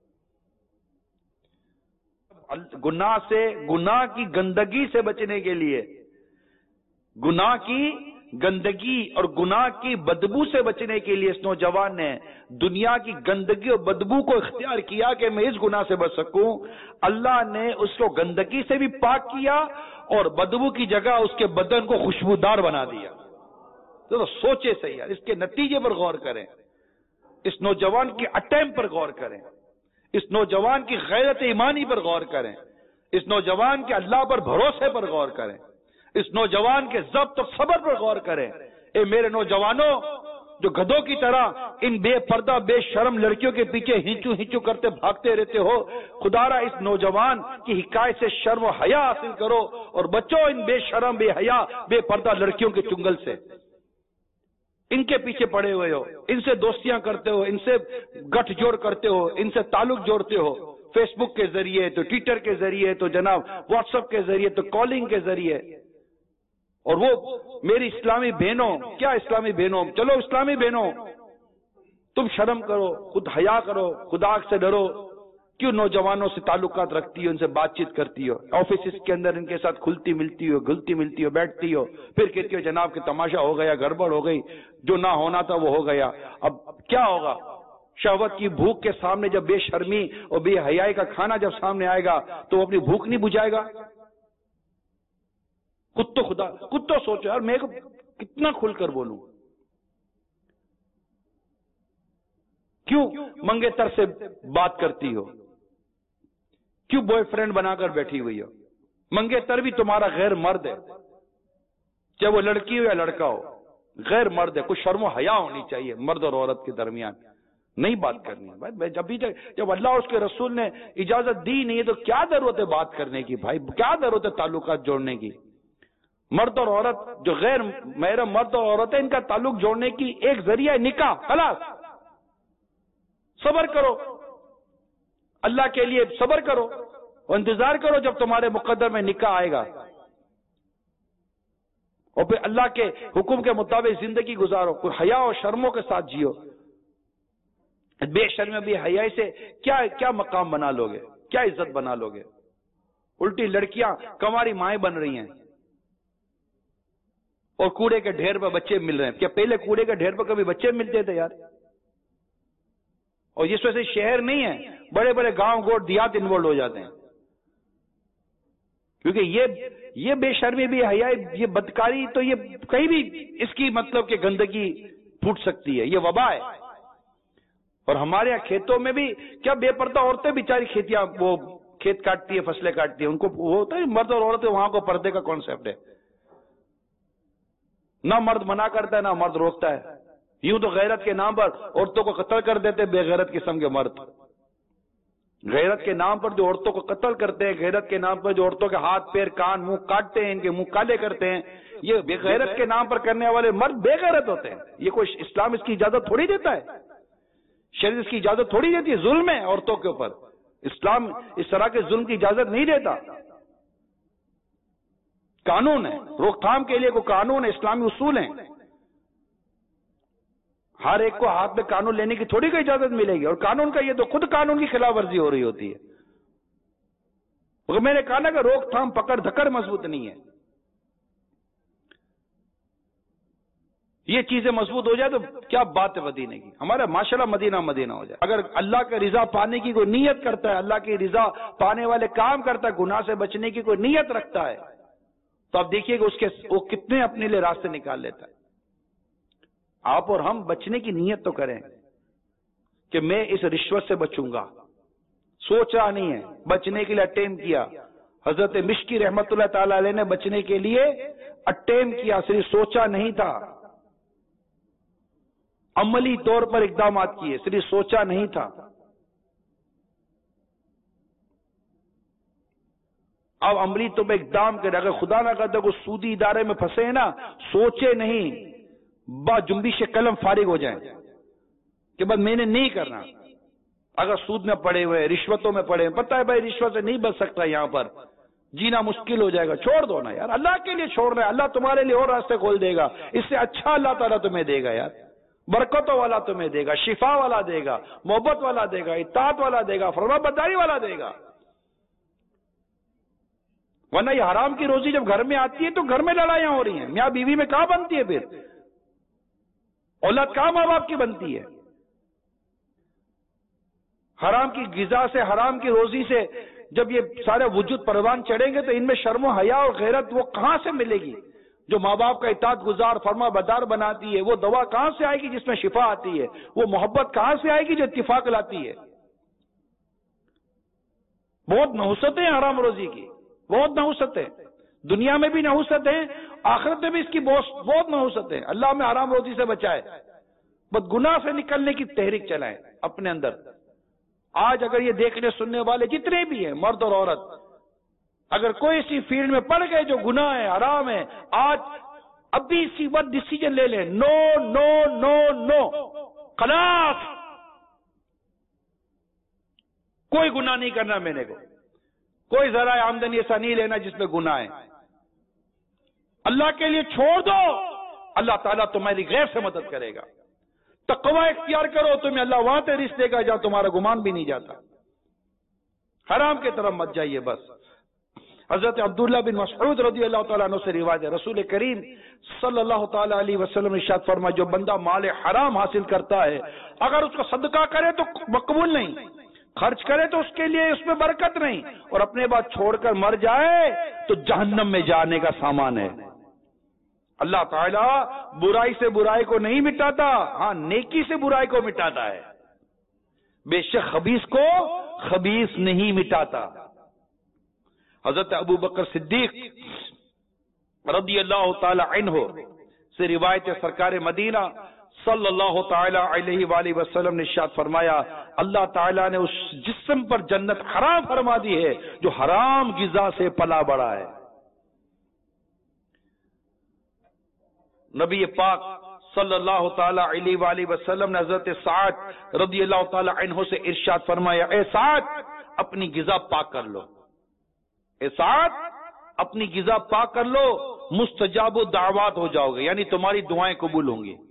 گناہ سے، گناہ کی گندگی سے بچنے کے لیے، گناہ کی گندگی اور گناہ کی بدبو سے بچنے کے لیے اس نوجوان نے دنیا کی گندگی اور بدبو کو اختیار کیا کہ میں اس گناہ سے بچ سکوں. اللہ نے اس کو گندگی سے بھی پاک کیا اور بدبو کی جگہ اس کے بدن کو خوشبودار بنا دیا. تو سوچے صحیح یار، اس کے نتیجے پر غور کریں، اس نوجوان کے اٹیمپ پر غور کریں، اس نوجوان کی غیرت ایمانی پر غور کریں، اس نوجوان کے اللہ پر بھروسے پر غور کریں، اس نوجوان کے ضبط اور صبر پر غور کریں. اے میرے نوجوانوں جو گدھوں کی طرح ان بے پردہ بے شرم لڑکیوں کے پیچھے ہنچو ہنچو کرتے بھاگتے رہتے ہو، خدا را اس نوجوان کی حکایت سے شرم و حیا حاصل کرو اور بچو ان بے شرم بے حیا بے پردہ لڑکیوں کے چنگل سے. ان کے پیچھے پڑے ہوئے ہو، ان سے دوستیاں کرتے ہو، ان سے گٹھ جوڑ کرتے ہو، ان سے تعلق جوڑتے ہو، فیس بک کے ذریعے تو ٹویٹر کے ذریعے تو جناب واٹس ایپ کے ذریعے تو کالنگ کے ذریعے. اور وہ میری اسلامی بہنوں، کیا اسلامی بہنوں، چلو اسلامی بہنوں تم شرم کرو، خود حیا کرو، خدا سے ڈرو. کیوں نوجوانوں سے تعلقات رکھتی ہو، ان سے بات چیت کرتی ہو، آفیسز کے اندر ان کے ساتھ کھلتی ملتی ہو، گھلتی ملتی ہو، بیٹھتی ہو، پھر کہتی ہو جناب کہ تماشا ہو گیا، گڑبڑ ہو گئی، جو نہ ہونا تھا وہ ہو گیا. اب کیا ہوگا؟ شہوت کی بھوک کے سامنے جب بے شرمی اور بے حیائی کا کھانا جب سامنے آئے گا تو وہ اپنی بھوک نہیں بجھائے گا. خود تو خدا خود تو سوچو یار، میں کتنا کھل کر بولوں. کیوں منگیتر سے بات کرتی ہو؟ کیوں بوائے فرینڈ بنا کر بیٹھی ہوئی ہو؟ منگیتر بھی تمہارا غیر مرد ہے، چاہے وہ لڑکی ہو یا لڑکا ہو، غیر مرد ہے. کچھ شرم و حیا ہونی چاہیے مرد اور عورت کے درمیان. نہیں بات کرنی ہے بھائی. جب بھی جب اللہ اور اس کے رسول نے اجازت دی نہیں ہے تو کیا ضرورت ہے بات کرنے کی بھائی؟ کیا ضرورت ہے تعلقات جوڑنے کی؟ مرد اور عورت جو غیر محرم مرد اور عورت ہے، ان کا تعلق جوڑنے کی ایک ذریعہ ہے نکاح. خلاص صبر کرو، اللہ کے لیے صبر کرو اور انتظار کرو جب تمہارے مقدر میں نکاح آئے گا، اور پھر اللہ کے حکم کے مطابق زندگی گزارو. کوئی حیا اور شرموں کے ساتھ جیو. بے شرم بے حیائی سے کیا کیا مقام بنا لو گے، کیا عزت بنا لو گے؟ الٹی لڑکیاں کنواری مائیں بن رہی ہیں اور کوڑے کے ڈھیر پر بچے مل رہے ہیں. کیا پہلے کوڑے کے ڈھیر پر کبھی بچے ملتے تھے یار؟ اور اس وجہ سے شہر نہیں ہے، بڑے بڑے گاؤں گوٹ دیہات انوالو ہو جاتے ہیں، کیونکہ یہ یہ بے شرمی بھی حیائی، یہ بدکاری تو یہ کہیں بھی اس کی مطلب کہ گندگی پھوٹ سکتی ہے، یہ وبا ہے. اور ہمارے یہاں کھیتوں میں بھی کیا بے پردہ عورتیں بیچاری کھیتیاں وہ کھیت کاٹتی ہے، فصلیں کاٹتی ہے، ان کو وہ ہوتا ہے مرد اور عورتیں وہاں کو پردے کا کانسیپٹ ہے. نہ مرد منع کرتا ہے نہ مرد روکتا ہے. یوں تو غیرت کے نام پر عورتوں کو قتل کر دیتے بے غیرت قسم کے مرد. غیرت کے نام پر جو عورتوں کو قتل کرتے ہیں، غیرت کے نام پر جو عورتوں کے ہاتھ پیر کان منہ کاٹتے ہیں، ان کے منہ کالے کرتے ہیں، یہ بے غیرت کے نام پر کرنے والے مرد بے غیرت ہوتے ہیں. یہ کوئی اسلام اس کی اجازت تھوڑی دیتا ہے، شریعت اس کی اجازت تھوڑی دیتی ہے. ظلم ہے عورتوں کے اوپر. اسلام اس طرح کے ظلم کی اجازت نہیں دیتا. قانون ہے، روک تھام کے لیے کوئی قانون ہے، اسلامی اصول ہیں. ہر ایک کو ہاتھ میں قانون لینے کی تھوڑی کوئی اجازت ملے گی. اور قانون کا یہ تو خود قانون کی خلاف ورزی ہو رہی ہوتی ہے. میں نے کہا نا کہ روک تھام پکڑ دھکڑ مضبوط نہیں ہے. یہ چیزیں مضبوط ہو جائے تو کیا بات ہے مدینے کی. ہمارا ماشاءاللہ مدینہ مدینہ ہو جائے. اگر اللہ کی رضا پانے کی کوئی نیت کرتا ہے، اللہ کی رضا پانے والے کام کرتا ہے، گناہ سے بچنے کی کوئی نیت رکھتا ہے، تو آپ دیکھیے کہ اس کے وہ کتنے اپنے لیے راستے نکال لیتا ہے. آپ اور ہم بچنے کی نیت تو کریں کہ میں اس رشوت سے بچوں گا. سوچا نہیں ہے، بچنے کے لیے اٹیم کیا. حضرت مشکی رحمت اللہ تعالی علیہ نے بچنے کے لیے اٹیم کیا، صرف سوچا نہیں تھا. عملی طور پر اقدامات کیے، صرف سوچا نہیں تھا. اب عملی تو میں اقدام کرے. اگر خدا نہ کرتا کوئی سودی ادارے میں پھنسے ہیں نا، سوچے نہیں، با جنبش قلم فارغ ہو جائیں کہ بس میں نے نہیں کرنا. اگر سود میں پڑے ہوئے، رشوتوں میں پڑے ہوئے، پتہ ہے بھائی رشوت سے نہیں بچ سکتا، یہاں پر جینا مشکل ہو جائے گا، چھوڑ دو نا یار. اللہ کے لیے چھوڑ رہے ہیں، اللہ تمہارے لیے اور راستے کھول دے گا. اس سے اچھا اللہ تعالیٰ تمہیں دے گا یار. برکتوں والا تمہیں دے گا، شفا والا دے گا، محبت والا دے گا، اطاعت والا دے گا، فرما برداری والا دے گا. ورنہ یہ حرام کی روزی جب گھر میں آتی ہے تو گھر میں لڑائیاں ہو رہی ہیں. میاں بیوی میں کہاں بنتی ہے، پھر اولاد کہاں ماں باپ کی بنتی ہے. حرام کی غذا سے، حرام کی روزی سے جب یہ سارے وجود پروان چڑھیں گے تو ان میں شرم و حیا اور غیرت وہ کہاں سے ملے گی؟ جو ماں باپ کا اطاعت گزار فرما بردار بناتی ہے، وہ دوا کہاں سے آئے گی جس میں شفا آتی ہے؟ وہ محبت کہاں سے آئے گی جو اتفاق لاتی ہے؟ بہت نحوست ہے حرام روزی کی، بہت نحوست ہے. دنیا میں بھی نحوست ہے، آخرت میں بھی اس کی بہت بہت نحوست ہے. اللہ میں حرام روزی سے بچائے، بس گناہ سے نکلنے کی تحریک چلائیں اپنے اندر. آج اگر یہ دیکھنے سننے والے جتنے بھی ہیں، مرد اور عورت، اگر کوئی اسی فیلڈ میں پڑ گئے جو گناہ ہے، حرام ہے، آج ابھی اسی وقت ڈیسیجن لے لیں، نو نو نو نو خلاص، کوئی گناہ نہیں کرنا میں نے کو. کوئی ذرائع آمدنی ایسا نہیں لینا جس میں گناہ ہے. اللہ کے لیے چھوڑ دو، اللہ تعالیٰ تمہاری غیر سے مدد کرے گا. تقوی اختیار کرو، تمہیں اللہ وہاں تے رزق دے گا جہاں تمہارا گمان بھی نہیں جاتا. حرام کی طرف مت جائیے بس. حضرت عبداللہ بن مسعود رضی اللہ تعالیٰ عنہ سے روایت ہے، رسول کریم صلی اللہ تعالیٰ علیہ وسلم نے ارشاد فرمایا، جو بندہ مال حرام حاصل کرتا ہے اگر اس کا صدقہ کرے تو مقبول نہیں، خرچ کرے تو اس کے لیے اس میں برکت نہیں، اور اپنے بعد چھوڑ کر مر جائے تو جہنم میں جانے کا سامان ہے. اللہ تعالیٰ برائی سے برائی کو نہیں مٹاتا، ہاں نیکی سے برائی کو مٹاتا ہے. بے شک خبیث کو خبیث نہیں مٹاتا. حضرت ابو بکر صدیق رضی اللہ تعالی عنہ سے روایت سرکار مدینہ صلی اللہ تعالی علیہ وآلہ وسلم نے ارشاد فرمایا، اللہ تعالیٰ نے اس جسم پر جنت حرام فرما دی ہے جو حرام غذا سے پلا بڑا ہے. نبی پاک صلی اللہ تعالی علیہ وآلہ وسلم نے حضرت سعد رضی اللہ تعالی عنہ سے ارشاد فرمایا، اے سعد اپنی غذا پاک کر لو، اے سعد اپنی غذا پاک کر لو، مستجاب الدعوات ہو جاؤ گے، یعنی تمہاری دعائیں قبول ہوں گی.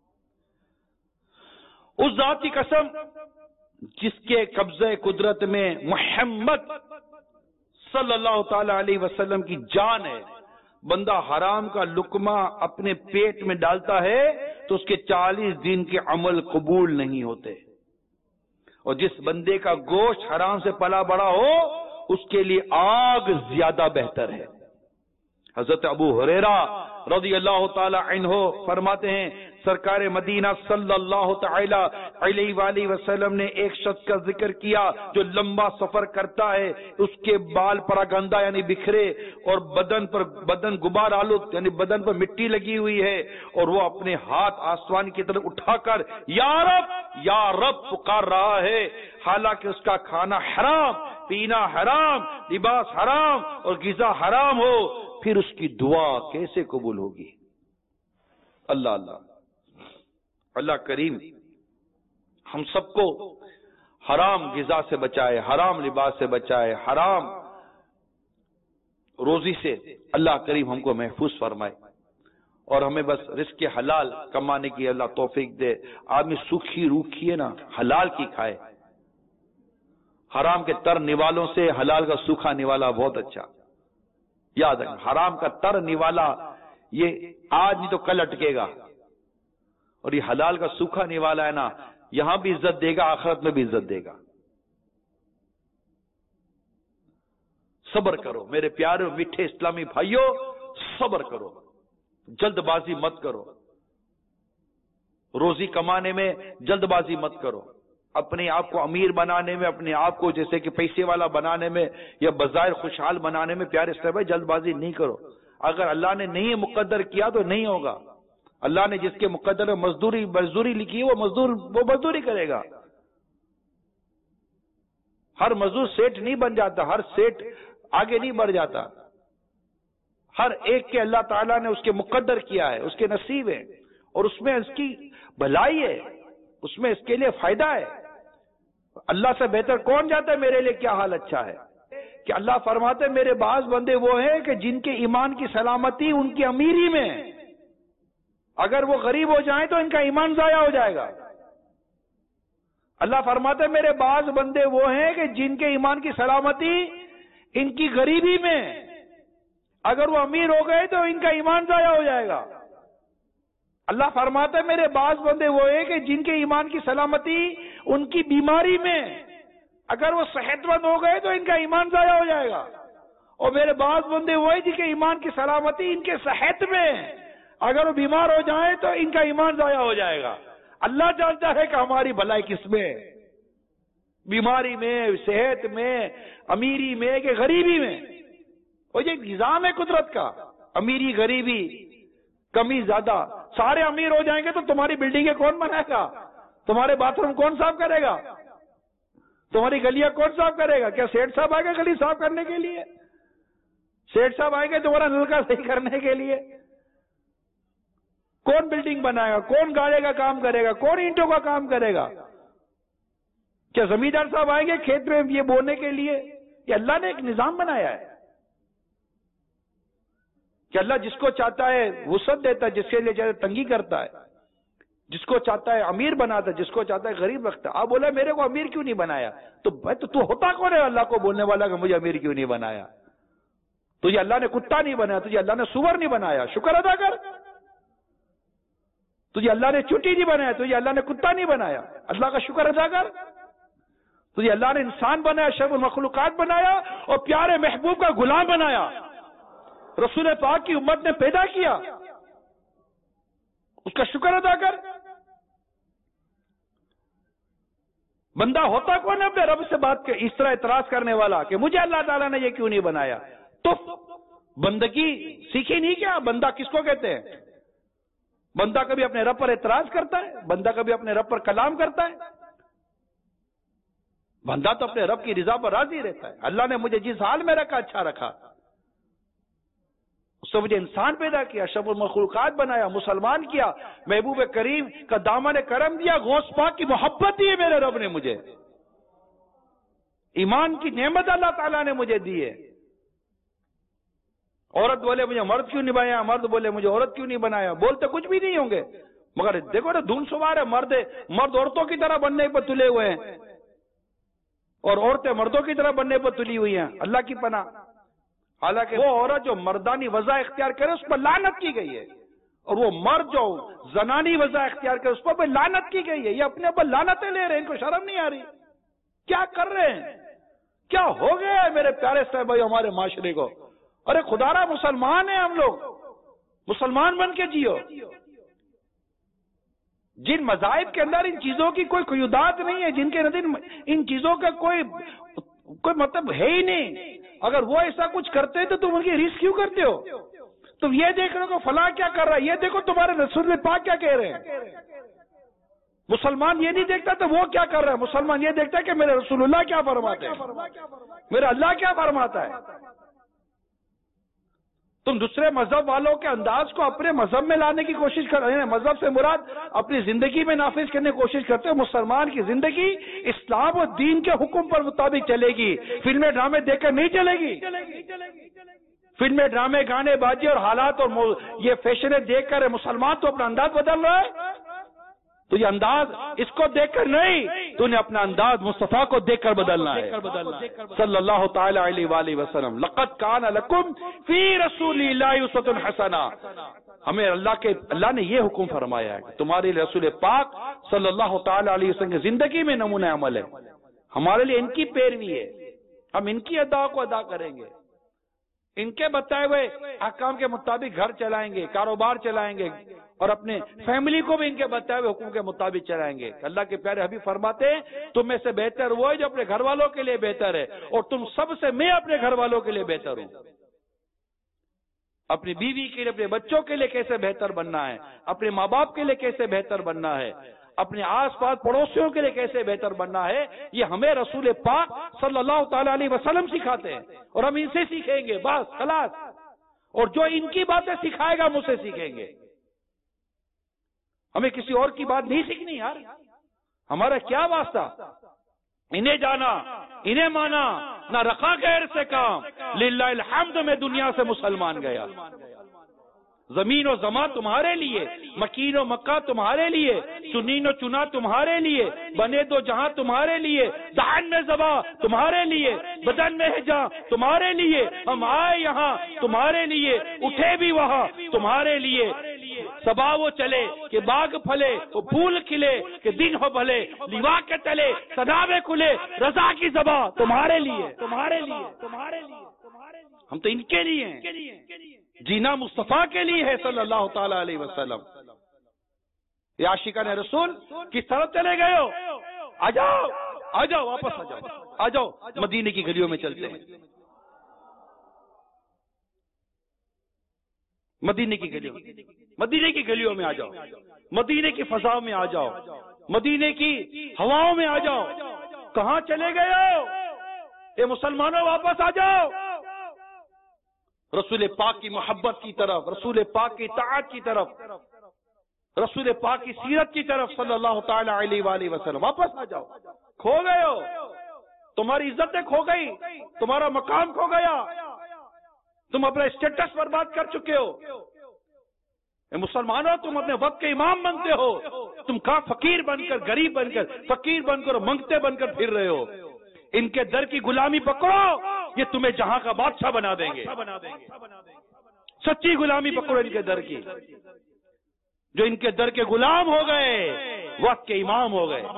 اس ذات کی قسم جس کے قبضہ قدرت میں محمد صلی اللہ تعالی علیہ وسلم کی جان ہے، بندہ حرام کا لقمہ اپنے پیٹ میں ڈالتا ہے تو اس کے چالیس دن کے عمل قبول نہیں ہوتے، اور جس بندے کا گوشت حرام سے پلا بڑا ہو اس کے لیے آگ زیادہ بہتر ہے. حضرت ابو ہریرہ رضی اللہ تعالی عنہ فرماتے ہیں، سرکار مدینہ صلی اللہ تعالی علیہ وآلہ وسلم نے ایک شخص کا ذکر کیا جو لمبا سفر کرتا ہے، اس کے بال پراگندہ یعنی بکھرے اور بدن پر بدن غبار آلود یعنی بدن پر مٹی لگی ہوئی ہے، اور وہ اپنے ہاتھ آسمان کی طرف اٹھا کر یا رب یا رب پکار رہا ہے، حالانکہ اس کا کھانا حرام، پینا حرام، لباس حرام اور غذا حرام ہو، پھر اس کی دعا کیسے قبول ہوگی؟ اللہ اللہ اللہ کریم ہم سب کو حرام غذا سے بچائے، حرام لباس سے بچائے، حرام روزی سے اللہ کریم ہم کو محفوظ فرمائے، اور ہمیں بس رزق حلال کمانے کی اللہ توفیق دے۔ آدمی سوکھی روکھی ہے نا، حلال کی کھائے، حرام کے تر نوالوں سے حلال کا سوکھا نوالا بہت اچھا۔ یاد رکھنا، حرام کا تر نوالا یہ آج نہیں تو کل اٹکے گا، اور یہ حلال کا سوکھا نوالا ہے نا، یہاں بھی عزت دے گا، آخرت میں بھی عزت دے گا۔ صبر کرو میرے پیارے میٹھے اسلامی بھائیوں، صبر کرو، جلد بازی مت کرو، روزی کمانے میں جلد بازی مت کرو، اپنے آپ کو امیر بنانے میں، اپنے آپ کو جیسے کہ پیسے والا بنانے میں یا بظاہر خوشحال بنانے میں پیارے اسلام بھائی جلد بازی نہیں کرو۔ اگر اللہ نے نہیں مقدر کیا تو نہیں ہوگا، اللہ نے جس کے مقدر میں مزدوری مزدوری لکھی ہے وہ مزدور وہ مزدوری کرے گا۔ ہر مزدور سیٹ نہیں بن جاتا، ہر سیٹ آگے نہیں بڑھ جاتا، ہر ایک کے اللہ تعالیٰ نے اس کے مقدر کیا ہے، اس کے نصیب ہے، اور اس میں اس کی بھلائی ہے، اس میں اس کے لیے فائدہ ہے۔ اللہ سے بہتر کون جاتا ہے میرے لیے کیا حال اچھا ہے؟ کہ اللہ فرماتے ہیں میرے بعض بندے وہ ہیں کہ جن کے ایمان کی سلامتی ان کی امیری میں ہے، اگر وہ غریب ہو جائیں تو ان کا ایمان ضائع ہو جائے گا۔ اللہ فرماتے ہیں میرے بعض بندے وہ ہیں کہ جن کے ایمان کی سلامتی ان کی غریبی میں، اگر وہ امیر ہو گئے تو ان کا ایمان ضائع ہو جائے گا۔ اللہ فرماتے ہیں میرے بعض بندے وہ ہیں کہ جن کے ایمان کی سلامتی ان کی بیماری میں، اگر وہ صحت مند ہو گئے تو ان کا ایمان ضائع ہو جائے گا۔ اور میرے بعض بندے وہ ہیں جن کے ایمان کی سلامتی ان کے صحت میں، اگر وہ بیمار ہو جائیں تو ان کا ایمان ضائع ہو جائے گا۔ اللہ جانتا ہے کہ ہماری بھلائی کس میں ہے، بیماری میں، صحت میں، امیری میں کہ غریبی میں۔ اور یہ نظام ہے قدرت کا، امیری غریبی، کمی زیادہ۔ سارے امیر ہو جائیں گے تو تمہاری بلڈنگیں کون بنائے گا؟ تمہارے باتھ روم کون صاف کرے گا؟ تمہاری گلیاں کون صاف کرے گا؟ کیا سیٹ صاحب آئے گا گلی صاف کرنے کے لیے؟ سیٹ صاحب آئیں گے تمہارا نلکا صحیح کرنے کے لیے؟ کون بلڈنگ بنائے گا؟ کون گاڑے کا کام کرے گا؟ کون اینٹوں کا کام کرے گا؟ کیا زمیندار صاحب آئیں گے کھیت میں یہ بونے کے لیے؟ کہ اللہ نے ایک نظام بنایا ہے کہ اللہ جس کو چاہتا ہے وسعت دیتا ہے، جس کے لیے چاہتا ہے تنگی کرتا ہے، جس کو چاہتا ہے امیر بناتا ہے، جس کو چاہتا ہے غریب رکھتا ہے۔ آپ بولے میرے کو امیر کیوں نہیں بنایا؟ تو بھائی تو تو ہوتا کون ہے اللہ کو بولنے والا کہ مجھے امیر کیوں نہیں بنایا؟ تجھے اللہ نے کتا نہیں بنایا، تجھے اللہ نے سور نہیں بنایا، شکر ادا کر۔ تجھے اللہ نے چوٹی نہیں بنایا، تجھے اللہ نے کتا نہیں بنایا، اللہ کا شکر ادا کر۔ تجھے اللہ نے انسان بنایا، شرف المخلوقات بنایا، اور پیارے محبوب کا غلام بنایا، رسول پاک کی امت نے پیدا کیا، اس کا شکر ادا کر۔ بندہ ہوتا کون ہے اپنے رب سے بات کے اس طرح اعتراض کرنے والا کہ مجھے اللہ تعالیٰ نے یہ کیوں نہیں بنایا؟ تو بندگی سیکھی نہیں کیا؟ بندہ کس کو کہتے ہیں؟ بندہ کبھی اپنے رب پر اعتراض کرتا ہے؟ بندہ کبھی اپنے رب پر کلام کرتا ہے؟ بندہ تو اپنے رب کی رضا پر راضی رہتا ہے۔ اللہ نے مجھے جس حال میں رکھا اچھا رکھا، اس نے مجھے انسان پیدا کیا، اشرف المخلوقات بنایا، مسلمان کیا، محبوب کریم کا دامن کرم دیا، غوث پاک کی محبت دی ہے میرے رب نے مجھے، ایمان کی نعمت اللہ تعالیٰ نے مجھے دی ہے۔ عورت بولے مجھے مرد کیوں نہیں بنایا، مرد بولے مجھے عورت کیوں نہیں بنایا، بولتے کچھ بھی نہیں ہوں گے، مگر دیکھو نا دھن سوار ہے، مرد مرد عورتوں کی طرح بننے پر تلے ہوئے ہیں، اور عورتیں مردوں کی طرح بننے پر تلی ہوئی ہیں، اللہ کی پناہ۔ حالانکہ وہ عورت جو مردانی وضع اختیار کرے اس پر لعنت کی گئی ہے، اور وہ مرد جو زنانی وضع اختیار کرے اس پر لعنت کی گئی ہے۔ یہ اپنے اوپر لعنتیں لے رہے ہیں، ان کو شرم نہیں آ رہی؟ کیا کر رہے ہیں؟ کیا ہو گیا ہے میرے پیارے صاحب بھائی ہمارے معاشرے کو؟ ارے خدا را مسلمان ہیں ہم لوگ، مسلمان بن کے جیو۔ جن مذاہب کے اندر ان چیزوں کی کوئی قیودات نہیں ہے، جن کے اندر ان چیزوں کا کوئی کوئی مطلب ہے ہی نہیں، اگر وہ ایسا کچھ کرتے تو تم ان کی ریس کیوں کرتے ہو؟ تم یہ دیکھ رہے ہو کہ فلاں کیا کر رہا ہے، یہ دیکھو تمہارے رسول پاک کیا کہہ رہے ہیں۔ مسلمان یہ نہیں دیکھتا تو وہ کیا کر رہا ہے، مسلمان یہ دیکھتا ہے کہ میرے رسول اللہ کیا فرماتے ہیں، میرا اللہ کیا فرماتا ہے۔ تم دوسرے مذہب والوں کے انداز کو اپنے مذہب میں لانے کی کوشش کر رہے ہیں، مذہب سے مراد اپنی زندگی میں نافذ کرنے کی کوشش کرتے ہو۔ مسلمان کی زندگی اسلام و دین کے حکم پر مطابق چلے گی، فلمیں ڈرامے دیکھ کر نہیں چلے گی۔ فلمیں ڈرامے گانے بازی اور حالات اور یہ فیشنیں دیکھ کر مسلمان تو اپنا انداز بدل رہا ہے، تو یہ انداز اس کو دیکھ کر نہیں، تو نے اپنا انداز مصطفیٰ کو دیکھ کر بدلنا ہے صلی اللہ تعالی علیہ وآلہ وسلم۔ لقد کان لکم فی رسول اللہ اسوۃ حسنہ، ہمیں اللہ کے اللہ نے یہ حکم فرمایا ہے کہ تمہارے رسول پاک صلی اللہ تعالی علیہ وسلم کی زندگی میں نمونہ عمل ہے، ہمارے لیے ان کی پیروی ہے، ہم ان کی ادا کو ادا کریں گے، ان کے بتائے ہوئے احکام کے مطابق گھر چلائیں گے، کاروبار چلائیں گے، اور اپنے فیملی کو بھی ان کے بتائے ہوئے حکم کے مطابق چلائیں گے۔ اللہ کے پیارے حبیب فرماتے ہیں تم میں سے بہتر وہ ہے جو اپنے گھر والوں کے لیے بہتر ہے، اور تم سب سے میں اپنے گھر والوں کے لیے بہتر ہوں۔ اپنی بیوی کے لیے، اپنے بچوں کے لیے کیسے بہتر بننا ہے، اپنے ماں باپ کے لیے کیسے بہتر بننا ہے، اپنے آس پاس پڑوسیوں کے لیے کیسے بہتر بننا ہے، یہ ہمیں رسول پاک صلی اللہ تعالی علیہ وسلم سکھاتے ہیں، اور ہم ان سے سیکھیں گے، بس خلاص۔ اور جو ان کی باتیں سکھائے گا مجھ سے سیکھیں گے، ہمیں کسی اور کی بات نہیں سیکھنی یار، ہمارا کیا واسطہ، انہیں جانا انہیں مانا، نہ رکھا غیر سے کام، للہ الحمد میں دنیا سے مسلمان گیا۔ زمین و زماں تمہارے لیے، مکین و مکہ تمہارے لیے، چنین و چنا تمہارے لیے، بنے دو جہاں تمہارے لیے، دہن میں زبا تمہارے لیے، بدن میں ہے جہاں تمہارے لیے، ہم آئے یہاں تمہارے لیے، اٹھے بھی وہاں تمہارے لیے، صبا وہ چلے کہ باغ پھلے، وہ پھول کھلے کہ دن ہو بھلے، لیوا کے تلے سداوے کھلے، رضا کی زبا تمہارے لیے، تمہارے لیے، تمہارے لیے، ہم تو ان کے لیے ہیں، جینا مصطفیٰ کے لیے ہے صلی اللہ تعالی علیہ وسلم۔ یہ عاشقان رسول کس طرف چلے گئے ہو؟ آ جاؤ آ جاؤ واپس آ جاؤ آ جاؤ مدینے کی گلیوں میں چلتے ہیں، مدینے کی گلیوں مدینے کی گلیوں میں آ جاؤ، مدینے کی فضاؤں میں آ جاؤ، مدینے کی ہواؤں میں آ جاؤ۔ کہاں چلے گئے ہو اے مسلمانوں؟ واپس آ جاؤ رسول پاک کی محبت کی طرف، رسول پاک کی اطاعت کی طرف، رسول پاک کی سیرت کی طرف صلی اللہ تعالی علیہ وآلہ وسلم۔ واپس آ جاؤ، کھو گئے ہو، تمہاری عزتیں کھو گئی، تمہارا مقام کھو گیا، تم اپنا اسٹیٹس برباد کر چکے ہو۔ اے مسلمانوں، تم اپنے وقت کے امام بنتے ہو، تم کہاں فقیر بن کر، غریب بن کر، فقیر بن کر، منگتے بن کر پھر رہے ہو۔ ان کے در کی غلامی پکڑو، یہ تمہیں جہاں کا بادشاہ بنا دیں گے۔ سچی غلامی پکڑو ان کے در کی، جو ان کے در کے غلام ہو گئے، وقت کے امام ہو گئے۔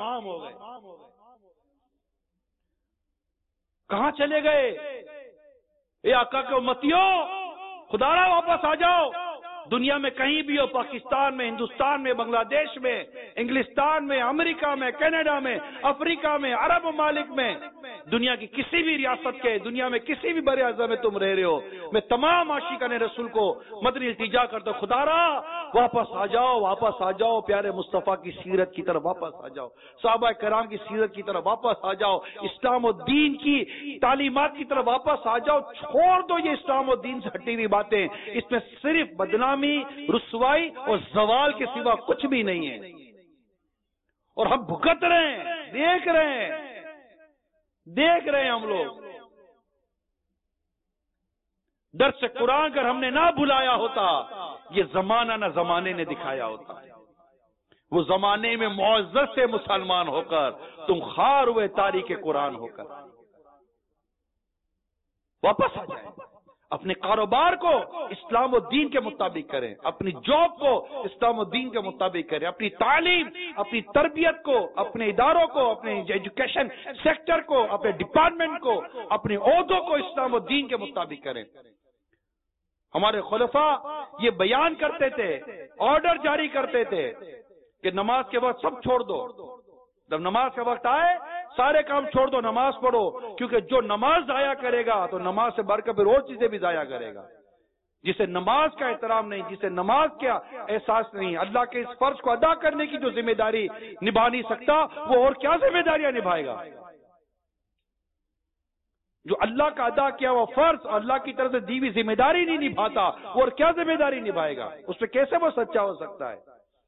کہاں چلے گئے اے آقا کے امتیوں؟ خدا را واپس آ جاؤ، دنیا میں کہیں بھی ہو، پاکستان میں، ہندوستان میں، بنگلہ دیش میں، انگلستان میں، امریکہ میں، کینیڈا میں، افریقہ میں، عرب ممالک میں، دنیا کی کسی بھی ریاست کے، دنیا میں کسی بھی بر اعظم میں تم رہ رہے ہو، میں تمام عاشقان رسول کو مدنی التجا کرتا ہوں، خدا را واپس آ جاؤ، واپس آ جاؤ، پیارے مصطفیٰ کی سیرت کی طرف واپس آ جاؤ، صحابہ کرام کی سیرت کی طرف واپس آ جاؤ، اسلام و دین کی تعلیمات کی طرف واپس آ جاؤ۔ چھوڑ دو یہ اسلام و دین سے ہٹی ہوئی باتیں، اس میں صرف بدنامی، رسوائی اور زوال کے سوا کچھ بھی نہیں ہے، اور ہم بھگت رہے ہیں، دیکھ رہے ہیں دیکھ رہے ہیں ہم لوگ۔ درس قرآن اگر ہم نے نہ بلایا ہوتا، یہ زمانہ نہ زمانے نے دکھایا ہوتا، وہ زمانے میں معزز سے مسلمان ہو کر تم خار ہوئے تاریخ قرآن ہو کر۔ واپس آ جائیں، اپنے کاروبار کو اسلام و دین کے مطابق کریں، اپنی جاب کو اسلام و دین کے مطابق کریں، اپنی تعلیم، اپنی تربیت کو، اپنے اداروں کو، اپنے ایجوکیشن سیکٹر کو، اپنے ڈپارٹمنٹ کو، اپنے عہدوں کو اسلام و دین کے مطابق کریں۔ ہمارے خلفاء یہ بیان کرتے تھے، آرڈر جاری کرتے تھے کہ نماز کے وقت سب چھوڑ دو، جب نماز کا وقت آئے سارے کام چھوڑ دو، نماز پڑھو، کیونکہ جو نماز ضائع کرے گا تو نماز سے بڑھ کر پھر اور چیزیں بھی ضائع کرے گا۔ جسے نماز کا احترام نہیں، جسے نماز کا احساس نہیں، اللہ کے اس فرض کو ادا کرنے کی جو ذمہ داری نبھا نہیں سکتا، وہ اور کیا ذمہ داریاں نبھائے گا؟ جو اللہ کا ادا کیا وہ فرض، اللہ کی طرف سے دی ہوئی ذمہ داری نہیں نبھاتا، وہ اور کیا ذمہ داری نبھائے گا؟ اس پہ کیسے وہ سچا ہو سکتا ہے؟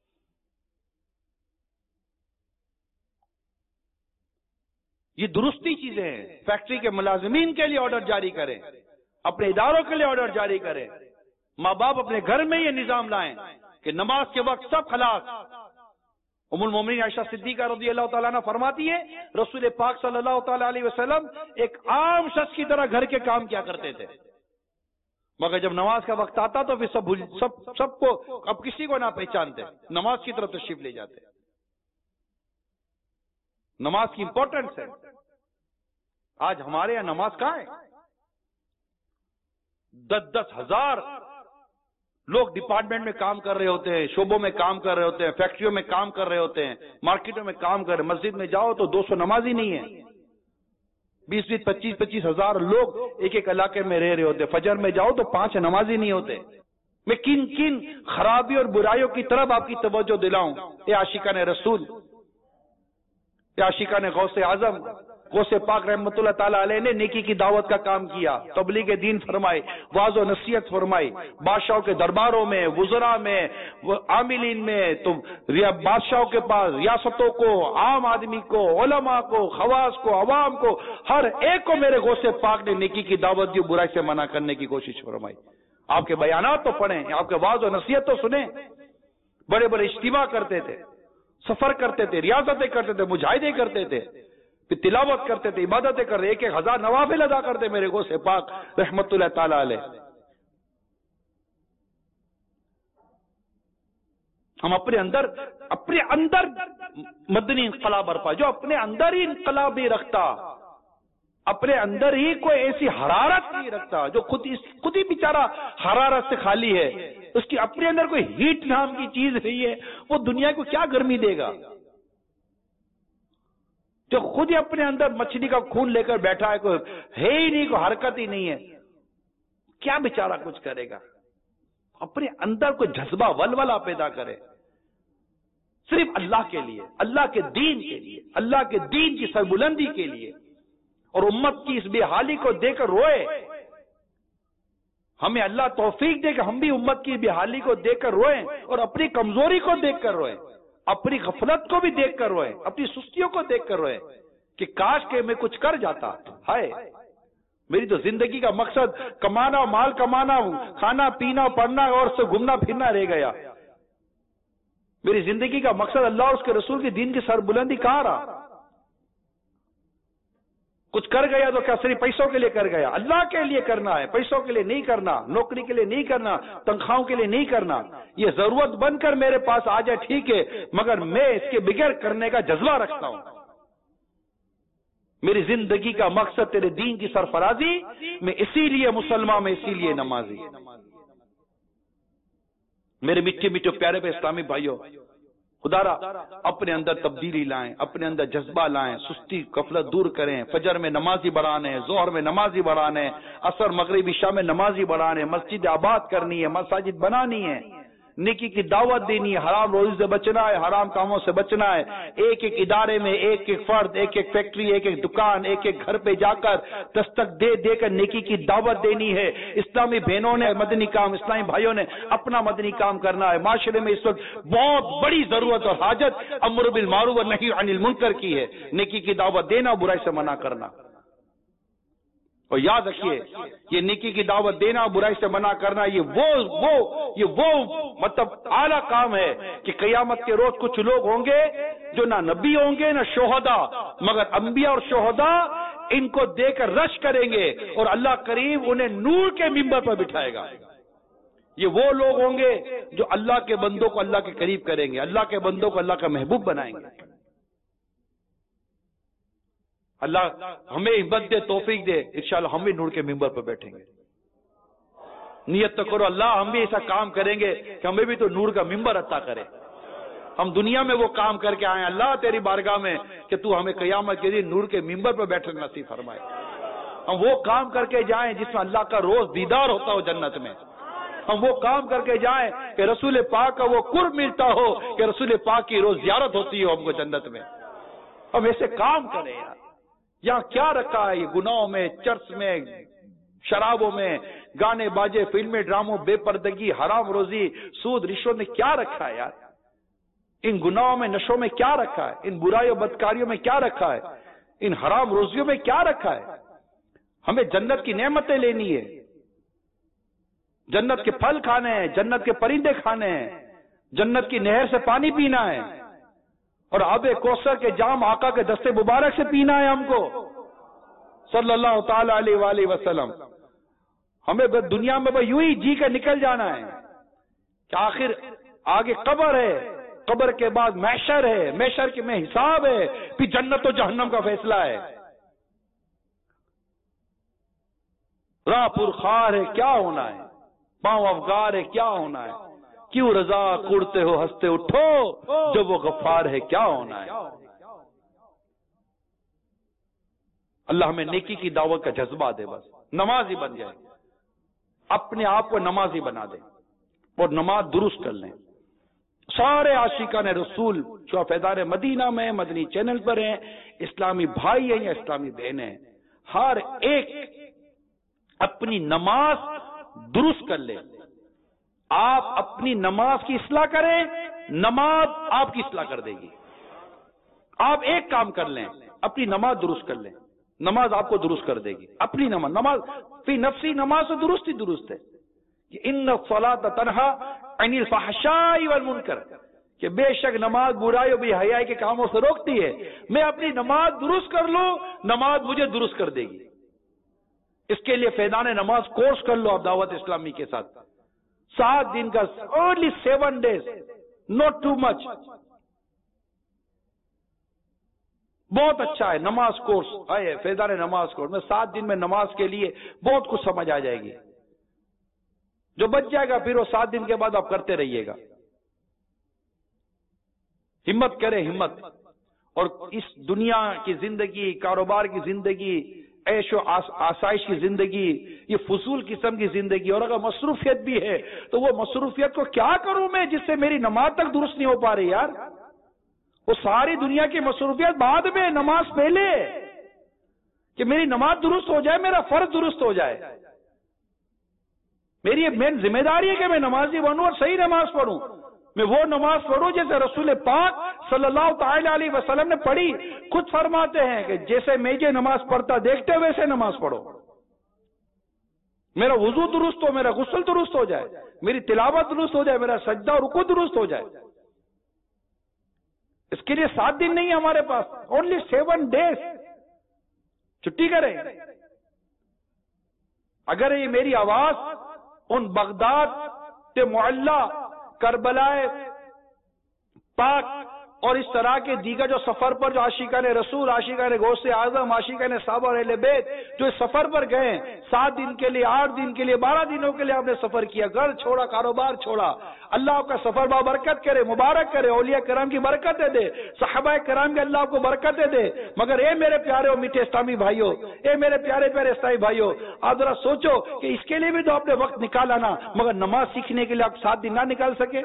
یہ درستی چیزیں ہیں۔ فیکٹری کے ملازمین کے لیے آرڈر جاری کریں، اپنے اداروں کے لیے آرڈر جاری کریں، ماں باپ اپنے گھر میں یہ نظام لائیں کہ نماز کے وقت سب خلاص۔ ام المومنین عائشہ صدیقہ رضی اللہ تعالیٰ عنہ فرماتی ہے رسول پاک صلی اللہ تعالیٰ علیہ وسلم ایک عام شخص کی طرح گھر کے کام کیا کرتے تھے، مگر جب نماز کا وقت آتا تو پھر سب سب سب کو اب کسی کو نہ پہچانتے، نماز کی طرف تشریف لے جاتے۔ نماز کی امپورٹنس ہے۔ آج ہمارے یہاں نماز کہاں ہے؟ دس دس ہزار لوگ ڈپارٹمنٹ میں کام کر رہے ہوتے ہیں، شعبوں میں کام کر رہے ہوتے ہیں، فیکٹریوں میں کام کر رہے ہوتے ہیں، مارکیٹوں میں کام کر رہے ہیں، مسجد میں جاؤ تو دو سو نمازی نہیں ہے، بیس بیس پچیس پچیس ہزار لوگ ایک ایک علاقے میں رہ رہے ہوتے، فجر میں جاؤ تو پانچ نمازی نہیں ہوتے۔ میں کن کن خرابی اور برائیوں کی طرف آپ کی توجہ دلاؤں؟ اے عاشقان رسول، اے عاشقان غوث اعظم، غوث پاک رحمت اللہ تعالیٰ علیہ نے نیکی کی دعوت کا کام کیا، تبلیغ دین فرمائی، واعظ و نصیحت فرمائی، بادشاہوں کے درباروں میں، وزراء میں، عاملین میں، تو بادشاہوں کے پاس، ریاستوں کو، عام آدمی کو، علماء کو، خواص کو، عوام کو، ہر ایک کو میرے غوث پاک نے نیکی کی دعوت دی، برائی سے منع کرنے کی کوشش فرمائی۔ آپ کے بیانات تو پڑھیں، آپ کے واعظ و نصیحت تو سنیں۔ بڑے بڑے اجتماع کرتے تھے، سفر کرتے تھے، ریاستیں کرتے تھے، مجاہدے کرتے تھے، پھر تلاوت کرتے تھے، عبادتیں کرتے، ایک ایک ہزار نوافل ادا کرتے میرے غوث پاک رحمت اللہ تعالی علیہ۔ ہم اپنے اندر اپنے اندر مدنی انقلاب برپا، جو اپنے اندر ہی انقلاب نہیں رکھتا، اپنے اندر ہی کوئی ایسی حرارت نہیں رکھتا، جو خود خود ہی بیچارہ حرارت سے خالی ہے، اس کی اپنے اندر کوئی ہیٹ نام کی چیز نہیں ہے، وہ دنیا کو کیا گرمی دے گا؟ جو خود ہی اپنے اندر مچھلی کا خون لے کر بیٹھا ہے، کوئی ہے ہی نہیں، کوئی حرکت ہی نہیں ہے، کیا بیچارہ کچھ کرے گا؟ اپنے اندر کوئی جذبہ ولولہ پیدا کرے، صرف اللہ کے لیے، اللہ کے دین کے لیے، اللہ کے دین کی سربلندی کے لیے، اور امت کی اس بے حالی کو دیکھ کر روئے۔ ہمیں اللہ توفیق دے کہ ہم بھی امت کی بے حالی کو دیکھ کر روئیں، اور اپنی کمزوری کو دیکھ کر روئیں، اپنی غفلت کو بھی دیکھ کر روئیں، اپنی سستیوں کو دیکھ کر روئیں کہ کاش کہ میں کچھ کر جاتا، ہائے میری تو زندگی کا مقصد کمانا، مال کمانا، کھانا پینا، پڑھنا اور سے گھومنا پھرنا رہ گیا، میری زندگی کا مقصد اللہ اور اس کے رسول کے دین کی سربلندی کہاں رہا؟ کچھ کر گیا تو کیا صرف پیسوں کے لیے کر گیا؟ اللہ کے لیے کرنا ہے، پیسوں کے لیے نہیں کرنا، نوکری کے لیے نہیں کرنا، تنخواہوں کے لیے نہیں کرنا۔ یہ ضرورت بن کر میرے پاس آ جائے ٹھیک ہے، مگر میں اس کے بغیر کرنے کا جذبہ رکھتا ہوں۔ میری زندگی کا مقصد تیرے دین کی سرفرازی، میں اسی لیے مسلمان، میں اسی لیے نمازی۔ میرے میٹھے میٹھے پیارے پہ اسلامی بھائیوں، خدا را اپنے اندر تبدیلی لائیں، اپنے اندر جذبہ لائیں، سستی غفلت دور کریں، فجر میں نمازی بڑھانے، ظہر میں نمازی بڑھانے، عصر مغرب عشاء میں نمازی بڑھانے، مسجد آباد کرنی ہے، مساجد بنانی ہے، نیکی کی دعوت دینی ہے، حرام روزی سے بچنا ہے، حرام کاموں سے بچنا ہے، ایک ایک ادارے میں ایک ایک فرد، ایک ایک فیکٹری، ایک ایک دکان، ایک ایک گھر پہ جا کر دستک دے دے کر نیکی کی دعوت دینی ہے۔ اسلامی بہنوں نے مدنی کام، اسلامی بھائیوں نے اپنا مدنی کام کرنا ہے۔ معاشرے میں اس وقت بہت بڑی ضرورت اور حاجت امر بالمعروف اور نہی عن المنکر کی ہے، نیکی کی دعوت دینا، برائی سے منع کرنا۔ اور یاد رکھیے، یہ نیکی کی دعوت دینا، برائی سے منع کرنا، یہ وہ وہ یہ وہ مطلب اعلیٰ کام ہے کہ قیامت کے روز کچھ لوگ ہوں گے جو نہ نبی ہوں گے نہ شہداء، مگر انبیاء اور شہداء ان کو دے کر رش کریں گے، اور اللہ کریم انہیں نور کے منبر پر بٹھائے گا۔ یہ وہ لوگ ہوں گے جو اللہ کے بندوں کو اللہ کے قریب کریں گے، اللہ کے بندوں کو اللہ کا محبوب بنائیں گے۔ اللہ ہمیں ہمت دے، توفیق دے، انشاءاللہ ہم بھی نور کے منبر پر بیٹھیں گے۔ نیت تو کرو اللہ ہم بھی ایسا کام کریں گے کہ ہمیں بھی تو نور کا منبر عطا کرے۔ ہم دنیا میں وہ کام کر کے آئے اللہ تیری بارگاہ میں کہ تو ہمیں قیامت کے دن نور کے ممبر پہ بیٹھنے نصیب فرمائے. ہم وہ کام کر کے جائیں جس میں اللہ کا روز دیدار ہوتا ہو جنت میں. ہم وہ کام کر کے جائیں کہ رسول پاک کا وہ قرب ملتا ہو کہ رسول پاک کی روز زیارت ہوتی ہو ہم کو جنت میں. ہم ایسے کام کریں یار. یہاں کیا رکھا ہے یہ گناہوں میں, چرس میں, شرابوں میں, گانے باجے, فلمیں, ڈراموں, بے پردگی, حرام روزی, سود, رشوت میں کیا رکھا ہے یار؟ ان گناہوں میں, نشوں میں کیا رکھا ہے؟ ان برائیوں بدکاریوں میں کیا رکھا ہے؟ ان حرام روزیوں میں کیا رکھا ہے؟ ہمیں جنت کی نعمتیں لینی ہے, جنت کے پھل کھانے ہیں, جنت کے پرندے کھانے ہیں, جنت کی نہر سے پانی پینا ہے, اور آب کوثر کے جام آقا کے دستے مبارک سے پینا ہے ہم کو صلی اللہ تعالی علیہ وآلہ وسلم. ہمیں دنیا میں یوں ہی جی کے نکل جانا ہے کہ آخر آگے قبر ہے, قبر کے بعد محشر ہے, محشر کے میں حساب ہے, پھر جنت و جہنم کا فیصلہ ہے. راہ پر خار ہے کیا ہونا ہے, پاؤں افگار ہے کیا ہونا ہے, کیوں رضا کوڑتے ہو ہنستے اٹھو جب وہ غفار ہے کیا ہونا ہے. اللہ ہمیں نیکی کی دعوت کا جذبہ دے, بس نمازی بن جائے, اپنے آپ کو نمازی بنا دیں اور نماز درست کر لیں. سارے عاشقان رسول جو فیضان مدینہ میں مدنی چینل پر ہیں, اسلامی بھائی ہیں یا اسلامی بہنیں ہیں, ہر ایک اپنی نماز درست کر لیں. آپ اپنی نماز کی اصلاح کریں, نماز آپ کی اصلاح کر دے گی. آپ ایک کام کر لیں, اپنی نماز درست کر لیں, نماز آپ کو درست کر دے گی. اپنی نماز نماز فی نفسی نماز تو درست ہی درست ہے کہ ان الصلاۃ تنہا عن الفحشاء والمنکر, کہ بے شک نماز برائی و بے حیائی کے کاموں سے روکتی ہے. میں اپنی نماز درست کر لوں, نماز مجھے درست کر دے گی. اس کے لیے فیضان نماز کورس کر لو آپ دعوت اسلامی کے ساتھ, سات دن کا, only seven days, not too much. بہت اچھا ہے نماز کورس ہے, فیضان نماز کورس میں سات دن میں نماز کے لیے بہت کچھ سمجھ آ جائے گی. جو بچ جائے گا پھر وہ سات دن کے بعد آپ کرتے رہیے گا. ہمت کرے ہمت. اور اس دنیا کی زندگی, کاروبار کی زندگی, عیش و آسائش کی زندگی, یہ فضول قسم کی زندگی, اور اگر مصروفیت بھی ہے تو وہ مصروفیت کو کیا کروں میں جس سے میری نماز تک درست نہیں ہو پا رہی یار. وہ ساری دنیا کی مصروفیت بعد میں, نماز پہلے, کہ میری نماز درست ہو جائے, میرا فرض درست ہو جائے. میری مین ذمہ داری ہے کہ میں نمازی بنوں اور صحیح نماز پڑھوں. میں وہ نماز پڑھوں جیسے رسول پاک صلی اللہ تعالی علیہ وسلم نے پڑھی. خود فرماتے ہیں کہ جیسے میں یہ نماز پڑھتا دیکھتے ویسے نماز پڑھو. میرا وضو درست ہو, میرا غسل درست ہو جائے, میری تلاوت درست ہو جائے, میرا سجدہ اور رکوع درست ہو جائے. اس کے لیے سات دن نہیں ہمارے پاس, اونلی سیون ڈیز. چھٹی کریں. اگر یہ میری آواز ان بغداد کے معلّہ, کربلا پاک اور اس طرح کے دیگر جو سفر پر جو عاشقان رسول, عاشقان غوث اعظم, عاشقان صحابہ اور اہل بیت جو اس سفر پر گئے, سات دن کے لیے, آٹھ دن کے لیے, بارہ دنوں کے لیے آپ نے سفر کیا, گھر چھوڑا, کاروبار چھوڑا. اللہ آپ کا سفر با برکت کرے, مبارک کرے, اولیاء کرام کی برکتیں دے, صحابہ کرام کی اللہ آپ کو برکتیں دے. مگر اے میرے پیارے اور میٹھے اسلامی بھائیوں, اے میرے پیارے پیارے اسلامی بھائیوں, آپ ذرا سوچو کہ اس کے لیے بھی تو آپ نے وقت نکالا نا, مگر نماز سیکھنے کے لیے آپ سات دن نہ نکال سکے.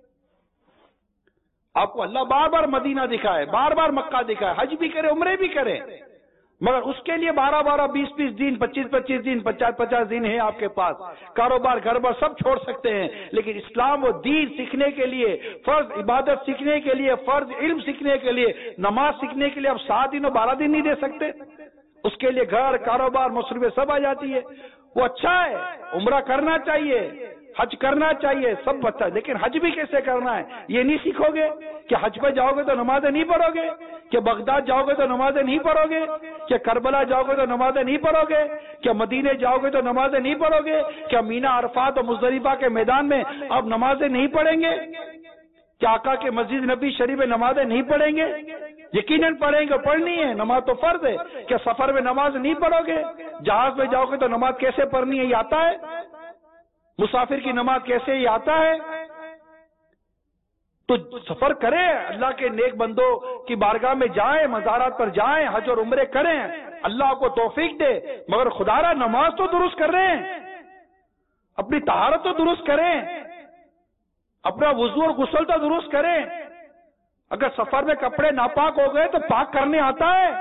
آپ کو اللہ بار بار مدینہ دکھائے, بار بار مکہ دکھائے, حج بھی کرے, عمرے بھی کرے, مگر اس کے لیے بارہ بارہ بیس بیس دن, پچیس پچیس دن, پچاس پچاس دن ہے آپ کے پاس. کاروبار گھر بار سب چھوڑ سکتے ہیں, لیکن اسلام و دین سیکھنے کے لیے, فرض عبادت سیکھنے کے لیے, فرض علم سیکھنے کے لیے, نماز سیکھنے کے لیے آپ سات دن اور بارہ دن نہیں دے سکتے. اس کے لیے گھر, کاروبار, مصروفیت سب آ جاتی ہے. وہ اچھا ہے, عمرہ کرنا چاہیے, حج کرنا چاہیے, سب اچھا ہے, لیکن حج بھی کیسے کرنا ہے یہ نہیں سیکھو گے. کہ حج پہ جاؤ گے تو نمازیں نہیں پڑھو گے, کہ بغداد جاؤ گے تو نمازیں نہیں پڑھو گے, کہ کربلا جاؤ گے تو نمازیں نہیں پڑھو گے, کہ مدینے جاؤ گے تو نمازیں نہیں پڑھو گے, کہ مینا عرفات اور مزدلفہ کے میدان میں آپ نمازیں نہیں پڑھیں گے, کہ آقا کے مسجد نبی شریف میں نمازیں نہیں پڑھیں گے. یقیناً پڑھیں گے, پڑھنی ہے, نماز تو فرض ہے. کہ سفر میں نماز نہیں پڑھو گے, جہاز میں جاؤ گے تو نماز کیسے پڑھنی ہے یہ آتا ہے, مسافر کی نماز کیسے یہ آتا ہے. تو سفر کریں، اللہ کے نیک بندوں کی بارگاہ میں جائیں، مزارات پر جائیں، حج اور عمرے کریں، اللہ کو توفیق دے، مگر خدا را نماز تو درست کر رہے ہیں، اپنی طہارت تو درست کریں، اپنا وضو اور غسل تو درست کریں۔ اگر سفر میں کپڑے ناپاک ہو گئے تو پاک کرنے آتا ہے،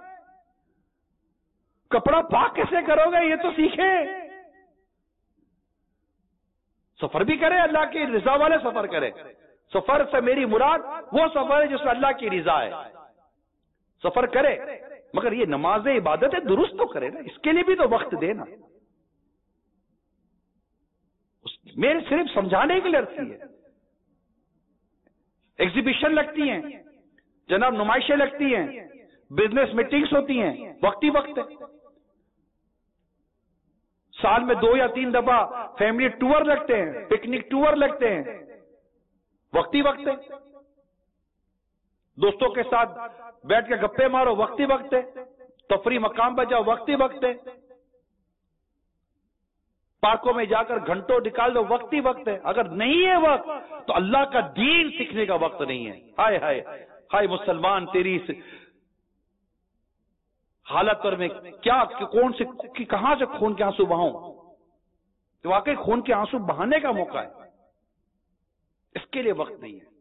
کپڑا پاک کیسے کرو گے یہ تو سیکھیں۔ سفر بھی کرے، اللہ کی رضا والے سفر کرے۔ سفر سے میری مراد وہ سفر ہے جس میں اللہ کی رضا ہے، سفر کرے، مگر یہ نماز عبادت ہے درست تو کرے نا، اس کے لیے بھی تو وقت دے نا۔ میرے صرف سمجھانے کے لیے عرضی ہے۔ ایگزیبیشن لگتی ہیں جناب، نمائشیں لگتی ہیں، بزنس میٹنگز ہوتی ہیں، وقتی وقت ہے۔ سال میں دو یا تین دفعہ فیملی ٹور لگتے ہیں، پکنک ٹور لگتے ہیں، وقتی وقت ہے۔ دوستوں کے ساتھ بیٹھ کے گپے مارو، وقتی وقت ہے۔ تفریح مقام پر جاؤ، وقتی وقت ہے۔ پارکوں میں جا کر گھنٹوں نکال دو، وقتی وقت ہے۔ اگر نہیں ہے وقت تو اللہ کا دین سیکھنے کا وقت نہیں ہے۔ ہائے ہائے ہائے مسلمان، تیری اس حالت پر میں کیا کون سے کہاں سے خون کے آنسو بہاؤں؟ تو واقعی خون کے آنسو بہانے کا موقع ہے، اس کے لیے وقت نہیں ہے۔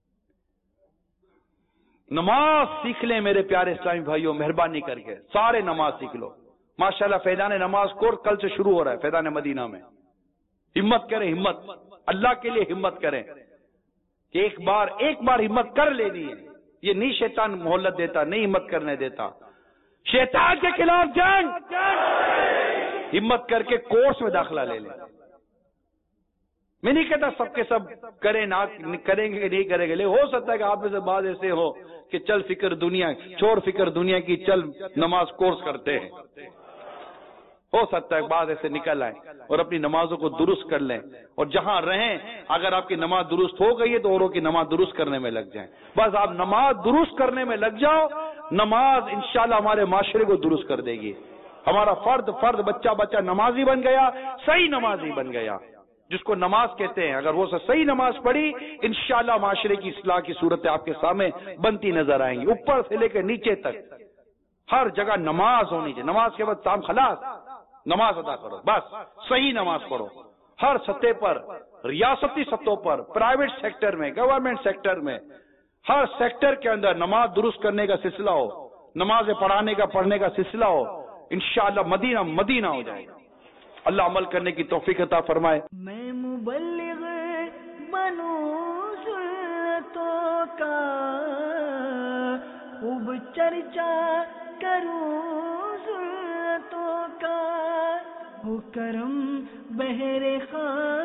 نماز سیکھ لیں میرے پیارے اسلامی بھائیوں، مہربانی کر کے سارے نماز سیکھ لو۔ ماشاءاللہ فیضان نماز کورس کل سے شروع ہو رہا ہے فیضان مدینہ میں۔ ہمت کریں، ہمت اللہ کے لیے ہمت کریں کہ ایک بار ایک بار ہمت کر لینی ہے۔ یہ نہیں شیطان مہلت دیتا، نہیں ہمت کرنے دیتا۔ شیطان کے خلاف جنگ، ہمت کر کے کورس میں داخلہ لے لیں۔ میں نہیں کہتا سب کے سب کریں، نہ کریں گے کہ نہیں کریں گے، لیکن ہو سکتا ہے کہ آپ میں سے بعض ایسے ہو کہ چل فکر دنیا، چھوڑ فکر دنیا کی، چل نماز کورس کرتے ہیں۔ ہو سکتا ہے بعض ایسے نکل آئیں اور اپنی نمازوں کو درست کر لیں، اور جہاں رہیں اگر آپ کی نماز درست ہو گئی ہے تو اوروں کی نماز درست کرنے میں لگ جائیں۔ بس آپ نماز درست کرنے میں لگ جاؤ، نماز انشاءاللہ ہمارے معاشرے کو درست کر دے گی۔ ہمارا فرد فرد بچہ بچہ نمازی بن گیا، صحیح نمازی بن گیا، جس کو نماز کہتے ہیں۔ اگر وہ صحیح نماز پڑھی، انشاءاللہ معاشرے کی اصلاح کی صورتیں آپ کے سامنے بنتی نظر آئیں گی، اوپر سے لے کے نیچے تک ہر جگہ نماز ہونی چاہیے۔ نماز کے بعد کام خلاص، نماز ادا کرو، بس صحیح نماز پڑھو۔ ہر سطح پر، ریاستی سطحوں پر، پرائیویٹ سیکٹر میں، گورنمنٹ سیکٹر میں، ہر سیکٹر کے اندر نماز درست کرنے کا سلسلہ ہو، نماز پڑھانے کا پڑھنے کا سلسلہ ہو، انشاءاللہ مدینہ مدینہ ہو جائے گا۔ اللہ عمل کرنے کی توفیق عطا فرمائے۔ میں مبلغ بنوں سنتوں کا، خوب چرچا کروں سنتوں کا، ہو کرم بہر خان